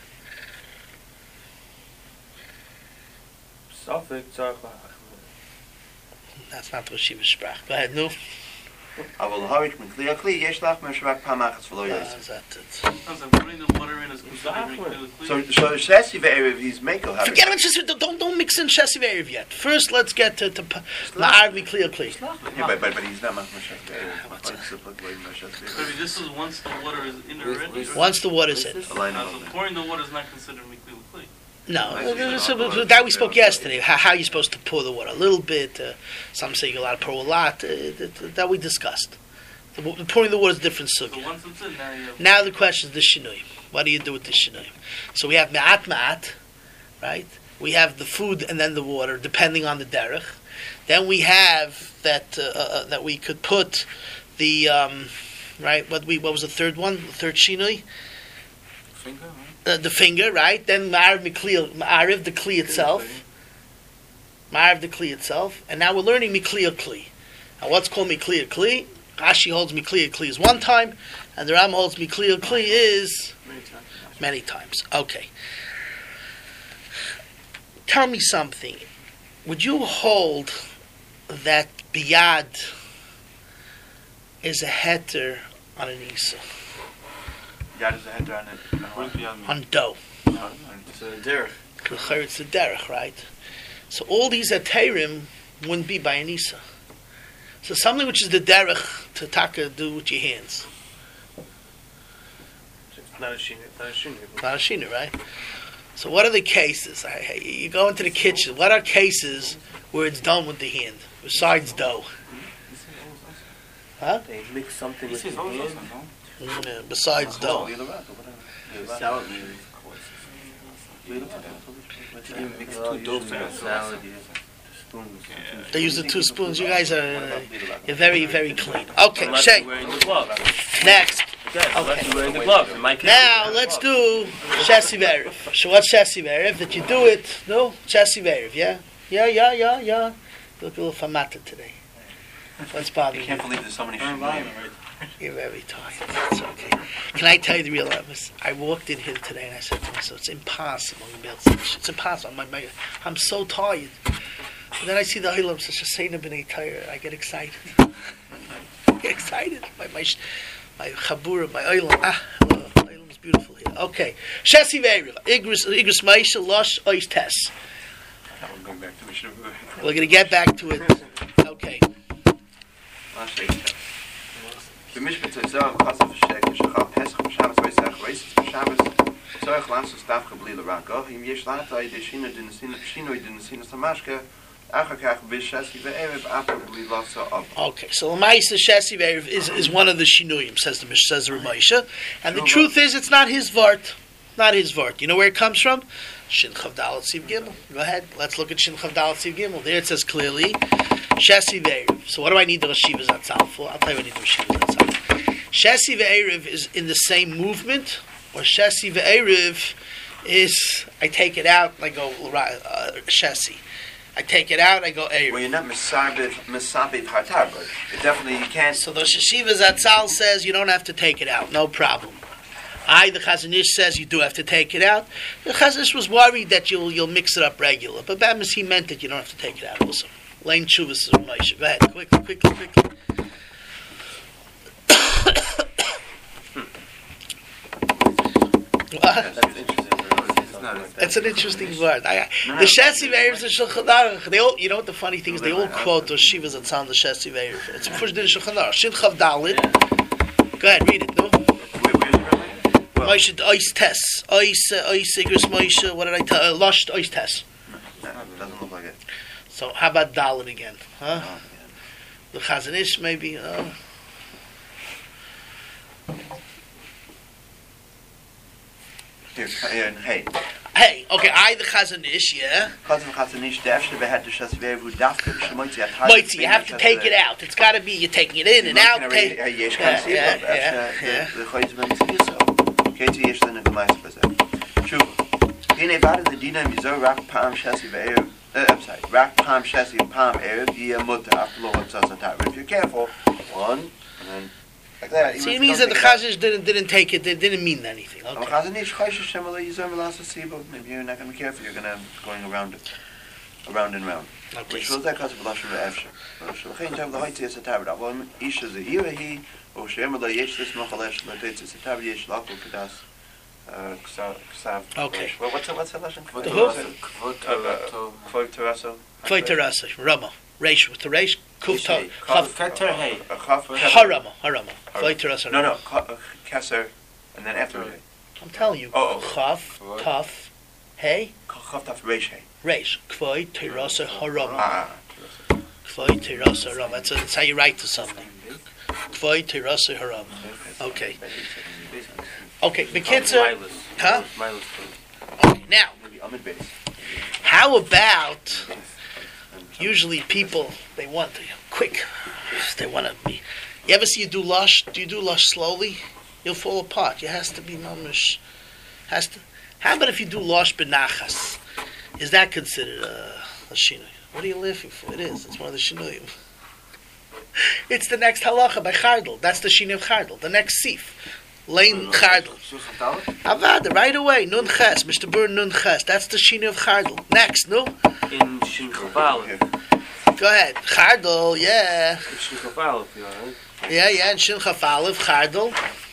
S3: Safek, tzarech,
S1: That's not the Shiva sprach. Go ahead, no.
S2: אבל הוריק מכלי הכלי, יש לך משרק פעם אחת ולא
S1: Uh,
S2: יועץ.
S1: is that it?
S5: Sounds like putting the water in is considered clearly
S2: So,
S5: clean.
S2: so Shesi ve'erev, he's Meko.
S1: Forget about Shesi. Don't don't mix in Shesi ve'erev yet. First, let's get to to Ma'ar Mikli Kli.
S2: Yeah, but, but, but he's not Machma Shesi ve'erev.
S1: What's that?
S5: So this is once the water is in already. or-
S1: Once the water's in.
S2: A line
S5: Uh,
S2: of
S5: so
S2: them.
S5: pouring the water is not considered clearly clean.
S1: No,
S2: Nice.
S1: uh, so, so that we spoke yesterday. How, how you're supposed to pour the water? A little bit. Uh, some say you're allowed to pour a lot. Uh, that, that we discussed. The, the pouring the water is a different
S5: So
S1: subject.
S5: once it's in, now you have.
S1: Now the question is the shinuyim. What do you do with the shinuyim? So we have ma'at ma'at, right? We have the food and then the water, depending on the derech. Then we have that uh, uh, that we could put the um, right. What we what was the third one? The third shinui.
S6: Finger, right?
S1: Uh, the finger, right? Then ma'ariv mikli, ma'ariv the kli itself, ma'ariv the kli itself, and now we're learning mikli kli. Now, what's called mikli kli? Rashi holds mikli kli is one time, and the Ram holds mikli kli is
S4: Many times.
S1: many times. Okay. Tell me something. Would you hold that biyad is a heter on an isa,
S2: Yad is a head on it.
S6: What does beyond mean?
S1: on dough?
S6: No,
S4: It's a derech.
S1: L'chayr, it's the derech, right? So all these aterim wouldn't be by an isa. So something which is the derech to taka do with your hands,
S3: Not a shina, not a shina.
S1: not a shina, right? So what are the cases? I- I- You go into the kitchen. What are cases where it's done with the hand besides dough? Huh?
S3: They mix something
S6: This
S3: with
S6: is
S3: your
S6: also,
S3: hand.
S6: no?
S1: Yeah, besides dough.
S4: Salad maybe.
S6: You mix
S3: Well,
S6: two dough
S3: usually
S6: fats.
S3: with salad, you use spoons.
S1: They use the two spoons. You guys are you're very very clean. Okay,
S3: Unless
S1: Shay.
S3: you're wearing the gloves.
S1: Next.
S3: Okay, unless
S1: Okay.
S3: you're wearing the gloves. In my case,
S1: Now
S3: I'm wearing
S1: let's
S3: gloves.
S1: do Shesi Ve'erev. So what's Shesi Ve'erev? That you do it, no? Shesi Ve'erev, yeah? Yeah, yeah, yeah, yeah. You look a little famata today. What's
S2: I
S1: bothering
S2: can't
S1: you?
S2: believe there's so many
S6: Turn
S2: shit
S6: volume,
S2: names.
S6: right?
S1: You're very tired. It's okay. Can I tell you the real honest? I walked in here today and I said to myself, it's impossible. It's impossible. My, my, I'm so tired. And then I see the Hilam, such a Seina B'nai Torah. I get excited. I get excited. My, my, my Chabura, my Oilam. Ah, oh, Oilam's beautiful here. Okay. Shesi Ve'erev. Igris, Igris Maisha, Lush, Ois Tess.
S2: Now we're going back to Mishnah.
S1: We're going to get back to it. Okay.
S2: במשפט זוהר כוסף השקל שחל פסח בשבס ויסח ויסס בשבס צורך לעשות דווקא בלי לרגע אם יש לאטה ידי שינוי דנסינו סמשקה אחר כך בשסי וערב אף בלי לעשות אב.
S1: Okay, so Lamaisa Shesi Ve'erev is, is one of the Shinuyim, says the says the Ramesha. And the truth is, it's not his Vart. Not his Vart. You know where it comes from? Shin Chav Dalet Siv Gimel. Go ahead. Let's look at Shin Chav Dalet Siv Gimel. There it says clearly, Shesi Ve'erev. So what do I need the Rashiva Zatzal for? I'll tell you what I need the Rashiva Zatzal. Shesi Ve'erev is in the same movement, or Shesi Ve'erev is, I take it out, I go uh, Shesi. I take it out, I go Erev.
S2: Well, you're not misabit misabit hartar, but it definitely you can't.
S1: So the Sheshiva Zatzal says you don't have to take it out, no problem. I, the Chazon Ish, says you do have to take it out. The Chazon Ish was worried that you'll you'll mix it up regular, but Bamas he meant that you don't have to take it out also. Lane Chuvas or Moshe. Go ahead, quickly, quickly, quickly. What?
S3: That's interesting. It's not a-
S1: That's an interesting word. I, the Shesi Ve'erev is a Shulchan Aruch. They all, you know what the funny thing is? They all quote those Shivas that sound the Shesi Ve'erev. It's a first din Shulchan Aruch. Shin Chav Dalet. Go ahead, read it. No.
S2: Where, where's it really? Well,
S1: Moshe Ois Tess. Ois uh, Ois Igris Moshe. What did I tell? Uh, Lushed Ois Tess.
S2: no, it doesn't look like it.
S1: So how about Dalet again? Huh?
S2: Oh,
S1: The Chazon Ish maybe. Uh,
S2: Here, here, hey.
S1: hey, okay. I the Chazon Ish. Yeah.
S2: Chazan Chazanish Dafshta Behat the Shas Ve'evu Dafka Shmoitzi at
S1: Moitzi, you have to take it out. It's got to be you're taking it in and out. Take,
S2: Yesh
S1: yeah,
S2: kan
S1: yeah,
S2: sibab.
S1: yeah, yeah.
S2: The Chayz Ben Tzviso. Keti Yesh Lena Gemais Bazeh. Shuv. Hine Vada the Dina Mizo Rak Pam Shasi Ve'ev. I'm sorry. Rak Pam Shasi and Pam Erev Yeh Mutta after Lo Tzazat. If you're careful, one and then like that.
S1: See, it means that the Chazon Ish didn't didn't take it. They didn't mean anything.
S2: Oh,
S1: Okay.
S2: Chazanish Chaysha Shemala Yizom Velasa Sibab. Maybe you're not going to be careful. You're going to going around it, around and around.
S1: Okay.
S2: which was that concept of Lashon Ve'efsher. So, the time the height is a tablet. Well, Isha Zahira he, or Shema La Yesh this Machalesh, but it's a tablet Yesh Lako Kadas. Ksav.
S1: Okay.
S2: Well, what's what's the Lashon?
S1: The who?
S2: Kvod Terasa.
S1: Kvoi terasa, Rama. Reish with the Reish. Kuf ta. Chaf.
S6: Keter hey.
S2: A Chaf.
S1: Harama. Harama. Kvoi terasa.
S2: No, no. Keser, and then after it.
S1: I'm telling you.
S2: Oh, oh.
S1: Chaf. Taf. Hey.
S2: Chaf Taf Reish Hey.
S1: Reish. Kvoi terasa. Harama.
S2: Ah.
S1: Kvoi terasa. Harama. That's, that's how you write to something. Kvoi terasa. Harama. Okay. Okay. Bekitzer. Huh? Okay. Now,
S2: Maybe Amid Beis.
S1: how about? Usually people, they want to, quick, they want to be, you ever see you do lush, do you do lush slowly? You'll fall apart, it has to be mamish, has to, how about if you do lush benachas? Is that considered a, a shinui? What are you laughing for? It is, it's one of the shinuyim. It's the next halacha by Chardal, that's the shinui of Chardal, the next sif. Lane Chardal. Avada, right away, Nun Ches, Mister Burn Nun Ches, that's the shinui of Chardal. Next, no?
S3: In Shinchapal.
S1: Go ahead. Chardal, yeah.
S3: Shinchapal, if you're right.
S1: Yeah, yeah, and Shin Chaf Aleph, Chardal.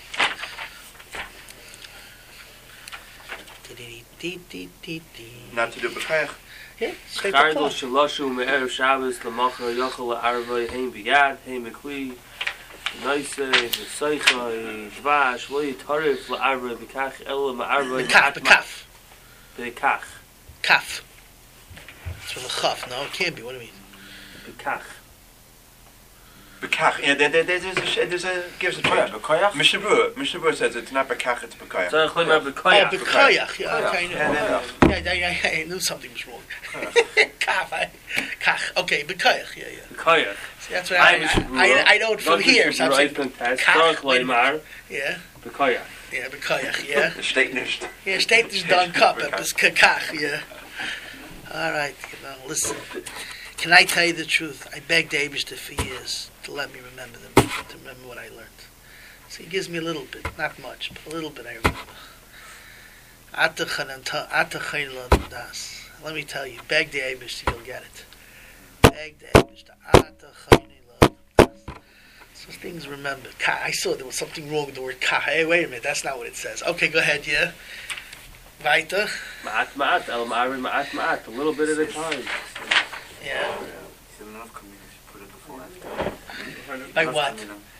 S2: Not to do B'chayach.
S1: Yeah, straight to
S3: Chardal
S1: play.
S3: Shalashu Me'erev Shabbos L'macher Yochel L'Arvei Hein B'yad Hein B'kli Noise V'Seicha Dvash Lo Yitarif L'Arvei B'kach Ela Ma'arvei
S1: Bekaf, bekaf.
S3: B'kach
S1: Kaf. It's from the Chaf, no, it can't be, what do you mean?
S3: B'kach
S2: Bekach. Yeah, there, there, there's a, there's a, gives a change.
S6: Bekoyach?
S2: Mishnah Berurah, Mishnah Berurah says it's not Bekach, it's Bekayach.
S3: So I'm talking about
S1: Oh,
S3: B'koyach
S1: Bekoyach, yeah, okay, I
S2: Yeah,
S1: know.
S2: yeah,
S1: Yeah, yeah, yeah, yeah, I knew something was wrong. Kaf, I, Kach, okay, Bekoyach, yeah, yeah.
S3: B'koyach
S1: See, that's what I, I, I, I know it from here, so I'm saying, Kach,
S3: Leimar
S1: yeah,
S3: B'koyach
S1: yeah, Bekoyach, yeah.
S2: The state nicht.
S1: Yeah, steht is done cup, it's Kach, yeah. All right, you know, listen. Can I tell you the truth? I begged Abishter for years to let me remember them, to remember what I learned. So he gives me a little bit, not much, but a little bit I remember. Let me tell you, beg the Abishter, you'll get it. Beg the Abishter. So things remember. Ka, I saw there was something wrong with the word ka. Hey, wait a minute, that's not what it says. Okay, go ahead, yeah. Weiter.
S3: Ma'at Ma'at El Ma'ari Ma'at Ma'at a little bit at a time.
S1: Yeah.
S6: By
S1: By what?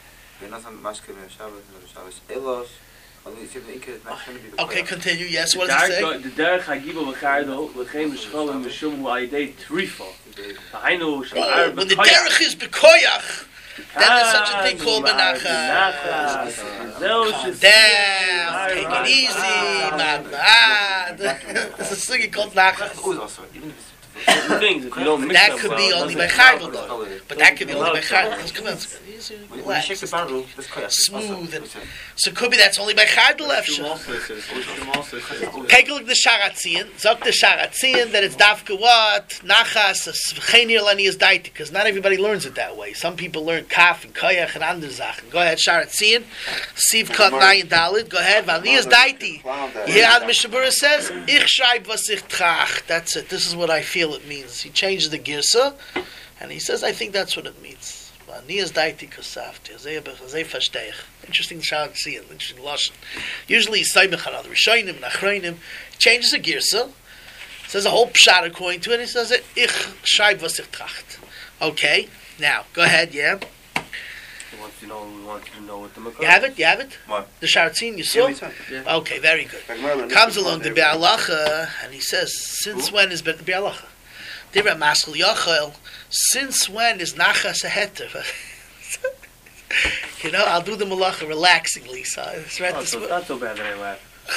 S1: Okay, continue. Yes, what does it say?
S3: The derech hagibel v'chardol v'chein v'shcholim v'shum v'ayidei trifa. V'hainu
S1: Oh,
S3: sh'ma'ar
S1: when the derech is bekoyach, then there's such a thing called benachas. Calm down, take it easy, not bad. There's a singing called nachas.
S3: Things if you don't mix
S1: That
S3: them
S1: could
S3: well,
S1: be
S3: it
S1: only
S3: doesn't
S1: by
S3: come
S1: chardal
S3: out.
S1: though. But that could be only by chardal. Come on, easy, relax. Smooth. And, so it could be that's only by chardal efshe. Take a look at the Sharatzian. Zok the Sharatzian that it's dafka what? Nachas, v'chein lani is daiti. Because not everybody learns it that way. Some people learn kaf and koyach and andere Sachen. Go ahead, Sharatzian. Siv kat nayin dalid. Go ahead. V'ani is daiti. You hear how the Mishnah Berurah says? Ich schreib was ich trach. That's it. This is what I feel it means. He changes the girsa, and he says, I think that's what it means. Interesting Sharatzian. Interesting lashon. Usually he's saimech on other Rishonim and Achronim. He changes the girsa, says a whole pshat according to it, and he says, Ich schreib was ich tracht. Okay, now, go ahead, yeah.
S3: He wants to know, we want to know what the makar
S1: You have it? You have it?
S2: What?
S1: The Sharatzian you saw?
S2: Yeah,
S1: Okay, very good. Comes along the Be'alacha, and he says, since when is the Be'alacha? Dibra Maskal Yochel, since when is Nachas a heter? You know, I'll do the malacha relaxingly, so it's right
S3: Oh,
S1: this
S3: so
S1: way.
S3: it's not so bad that I laugh.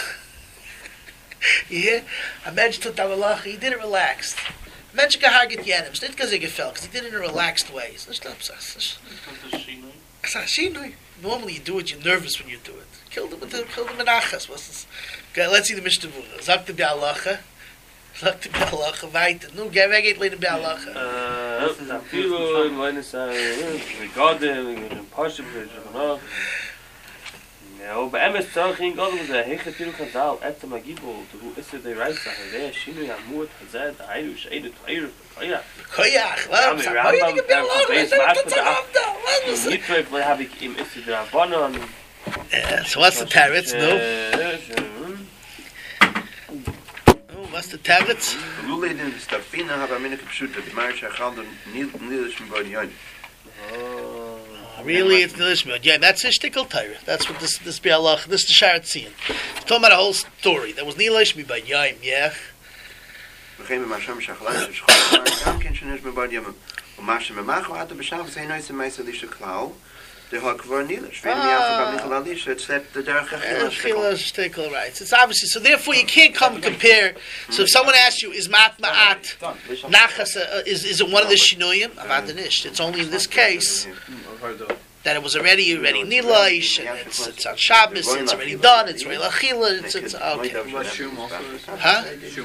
S1: You hear? A mensch tut the malacha, he did it relaxed. A mensch gehargit yenim, it's not because he gefällt, because he did it in a relaxed way. It's not upset. It's not shinui. Normally you do it, you're nervous when you do it. Kill them with the, kill them in achas. What's this? Okay, let's see the Mishnah Berurah. Zak the Be'alacha. Zak the Be'alacha, weiter. Nu, geh weg, geht leiden Be'alacha.
S3: Uh, Zafiru, in Weinisai, Regadim, in Pashim, in Ja, bei M S Tachin God was a hege Piru Kazal at the Magibol to who is the right side there Shinu Yamut Hazad Irish Aid Tire Kaya.
S1: Koyach,
S3: Ja,
S1: was?
S3: mir
S1: Sag,
S3: Rambam,
S1: heute gibt ja
S3: äh,
S1: Leute,
S3: Beis
S1: was
S3: Masch
S1: ist
S3: mit
S1: das
S3: der
S1: Rambam da? Was ist das?
S3: Nitwe habe ich im Ist der Bonon.
S1: Yeah, so what's the tablets, no? Oh, what's the tablets?
S2: Lule in the Stafina have a minute shoot the marriage I found on Nilish Mbodion.
S1: Really, it's Nilishmod. Yeah, that's a shtickle Torah. That's what this this Bialach, this is the Sharat Tzion. It's talking about a whole story. There was Nilishmi by Yaim, yeah?
S2: Begin met Hashem Shachlan, Shachlan, Gam ken shnesh Mbodion. ומה שממח הוא עד בשלב זה אינו איזה מייסה לישה כלל, זה הוא כבר נילש, ואין מיאפה במכלל לישה, except the דרך
S1: Uh,
S2: אכילה
S1: Chila shtickle rights. It's obviously, so therefore you can't come and compare. So if someone asks you, is Mat Ma'at Nachas, uh, is, is it one of the Shinuyim? Avadanish. It's only in this case that it was already already Nilaish, and it's, it's on Shabbos, it's already done, it's Reil Achila, it's, it's okay. Huh?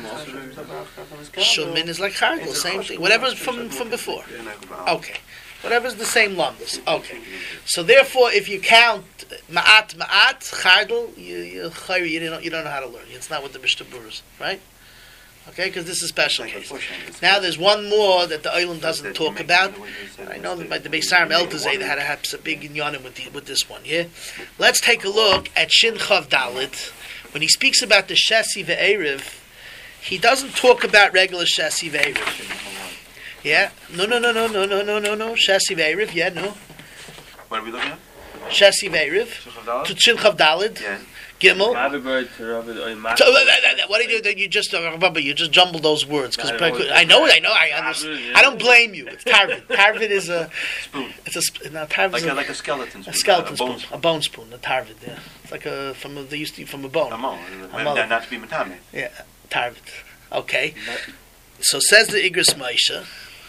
S1: Shumin is like Chardal, same thing. Whatever's from, from before. Okay. Whatever's the same lumbus. Okay. So therefore, if you count Ma'at Ma'at, Chardal, you, you, you, don't, you don't know how to learn. It's not what the Mishnah Berurah, right? Okay, because this is a special case. Now there's one more that the Olam doesn't talk about. I know that by the Beisar Meltazeh they had a, a big inyanim with the, with this one. Yeah, let's take a look at Shin Chav Dalit. When he speaks about the Shesi ve'erev, he doesn't talk about regular Shesi ve'erev. Yeah, no, no, no, no, no, no, no, no, no. Shesi ve'erev. Yeah, no.
S2: What are we looking at?
S1: Shesi ve'erev. To Shin Chav Dalit.
S2: Yeah.
S1: Gimel.
S3: So,
S1: what do you do? You just uh, remember you just jumbled those words because I know it. I know. I understand. I don't blame you. It's tarvid. Tarvid is a
S2: Spoon.
S1: It's a sp- no, tarvid
S2: Like
S1: is
S2: a,
S1: a,
S2: like a skeleton spoon.
S1: a skeleton
S2: a bone
S1: spoon, a bone spoon, a tarvid. Yeah, it's like a from a, they used to from a bone.
S2: A mo.
S1: A mo.
S2: Not to be matame.
S1: Yeah, tarvid. Okay. So says the Igros Moshe.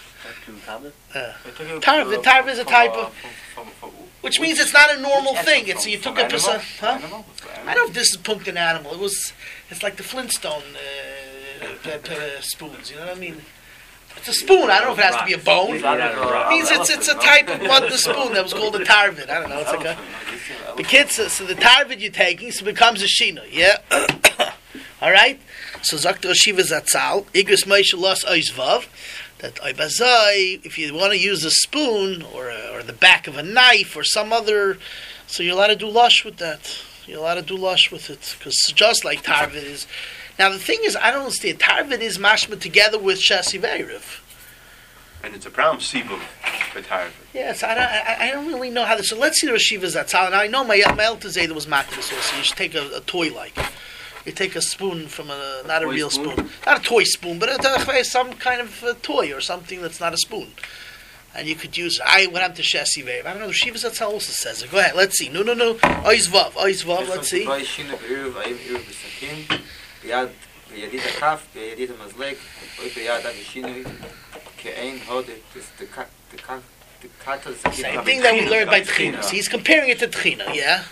S1: Uh, tarvid. Tarvid is a type of, which means it's not a normal thing. It's you took a percent. Huh? I don't know if this is punked an animal. It was. It's like the Flintstone uh, p- p- spoons. You know what I mean? It's a spoon. I don't know if it has to be a bone. It means it's it's a type of mud spoon that was called a tarvid. I don't know. It's like a. The kids. So, so the tarvid you're taking so it becomes a shino. Yeah. All right. So Zakta Shiva Zatzal Igros Moshe Los Oizvav. That Oibazai, if you want to use a spoon or a, or the back of a knife or some other, so you're allowed to do lush with that. You're allowed to do lush with it because just like tarvid is. Now the thing is, I don't understand. Tarvid is mashma together with shasi ve'erev.
S2: And it's a brown sibum with tarvid.
S1: Yes, I don't. I, I don't really know how this. So let's see the Rashiva Zatzal. And I know my my Eltazeh that was matis also. You should take a, a toy like. You take a spoon from a not a
S3: Toy
S1: real
S3: spoon?
S1: spoon. not a toy spoon, but a, some kind of uh toy or something that's not a spoon. And you could use. I went up to Shesi Ve'erev. I don't know. The Shiva Zatzal also says it. Go ahead. Let's see. No, no, no. Ois vav. Ois vav. Let's see. Same thing that we learned by Tchina. See, he's comparing it to Tchina. Yeah.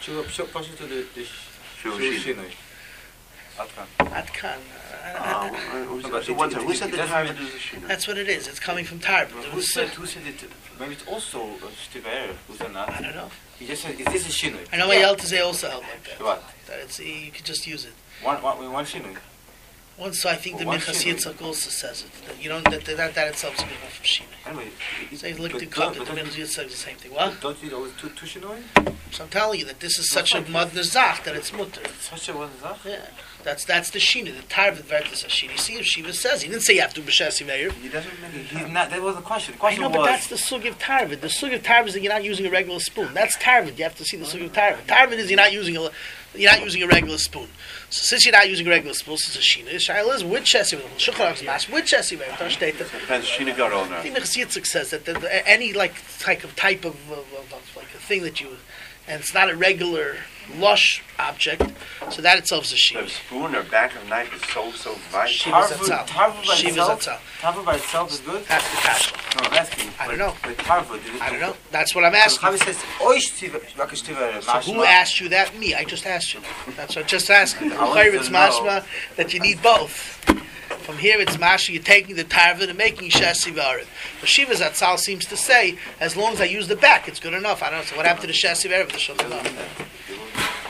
S1: Atkan.
S2: Oh, so what's it? Who said the tarvid is a shino?
S1: That's what it is. It's coming from Tarvid. It
S6: Who
S1: was-
S6: said, who said it? Maybe it's also a Stiver. Who's that
S1: I
S6: not?
S1: don't know.
S6: He just said, is this a Shinoi?
S1: I know my Eltazeh also held like that.
S6: What?
S1: That it's you could just use it.
S6: One, one, one Shinoi.
S1: Once, so I think the
S6: Well, one
S1: Minchas
S6: Shinoi.
S1: Yitzchak also says it. That you don't that that, that itself is good enough for Shina.
S6: Anyway, it-
S1: So you look
S6: but
S1: at
S6: don't-
S1: the
S6: but
S1: Minchas
S6: don't-
S1: Yitzchak is the same thing. What?
S6: Don't you always two, two Shinoi?
S1: So I'm telling you that this is such a mud zach that it's mutter.
S6: Such a one Zach?
S1: Yeah. That's that's the Shina. The Tarvid Vertis Shina. You see if Shiva says he didn't say you have to be B'Shesi Meir.
S2: He doesn't really.
S6: He's not, that was the question. The
S1: I
S6: question
S1: know, but
S6: was...
S1: that's the sug of Tarvid. The sug of Tarvid is that you're not using a regular spoon. That's Tarvid. You have to see the sug of Tarvid. Tarvid is you're not using a you're not using a regular spoon. So since you're not using a regular spoon, since it's a Shina, Shaila is with Shesi Meir. Shulchan Aruch Mash with Shesi Meir. Don't state that.
S2: Depends. Shina got all now.
S1: I think Minchas Yitzchak says that the, the, any like type of type of, of, of, of like a thing that you, and it's not a regular lush object, so that itself is a
S2: The
S1: shiva.
S2: spoon or back of knife is so so vital.
S1: Shiva
S6: Tarvu-
S1: Zatzal.
S6: Tarvu by
S1: Shiva
S6: itself?
S1: Zatzal.
S6: Tarvu by itself is good?
S1: That's the kasha.
S6: No, I'm asking.
S1: I don't
S6: but-
S1: know.
S6: But Tarvu, did it...
S1: I don't know. That's what I'm
S6: So
S1: asking.
S6: Chavi says, Oy Stiver, Rakesh Stiver,
S1: So who asked you that? Me. I just asked you. That's what I just asked you.
S6: I wanted
S1: It's
S6: to know.
S1: mashma that you need both. From here, it's mashma. You're taking the tarvin and making shesi v'arid. But Shiva Zatzal seems to say, as long as I use the back, it's good enough. I don't know. So what happened to the shesi v'arid? The shulchan aruch?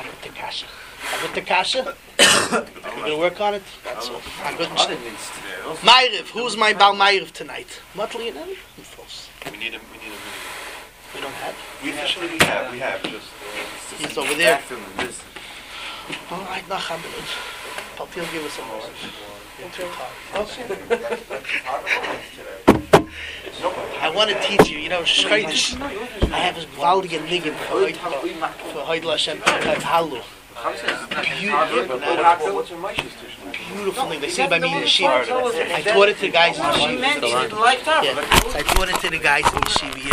S1: kasha. I got the kasha. You're gonna work on it. That's all. I got Ma'ariv. Who's my Bal Ma'ariv tonight? Mutli and Ellie.
S8: We need a, we need a
S1: We don't have.
S8: We officially we have, we have, just... Uh,
S1: He's over there.
S3: Bathroom and this.
S1: All right, Nacham. Paltil, give us a moment. You're too tired. Okay. I want to teach you, you know, Shkodesh. I have a gewaltige Niggin for Hoydel Hashem Halu. Beautiful thing. They say by me in Yeshiva. I taught it to the guys in Yeshiva.
S6: She meant she didn't like that.
S1: Yeah. So I taught it to the guys in Yeshiva.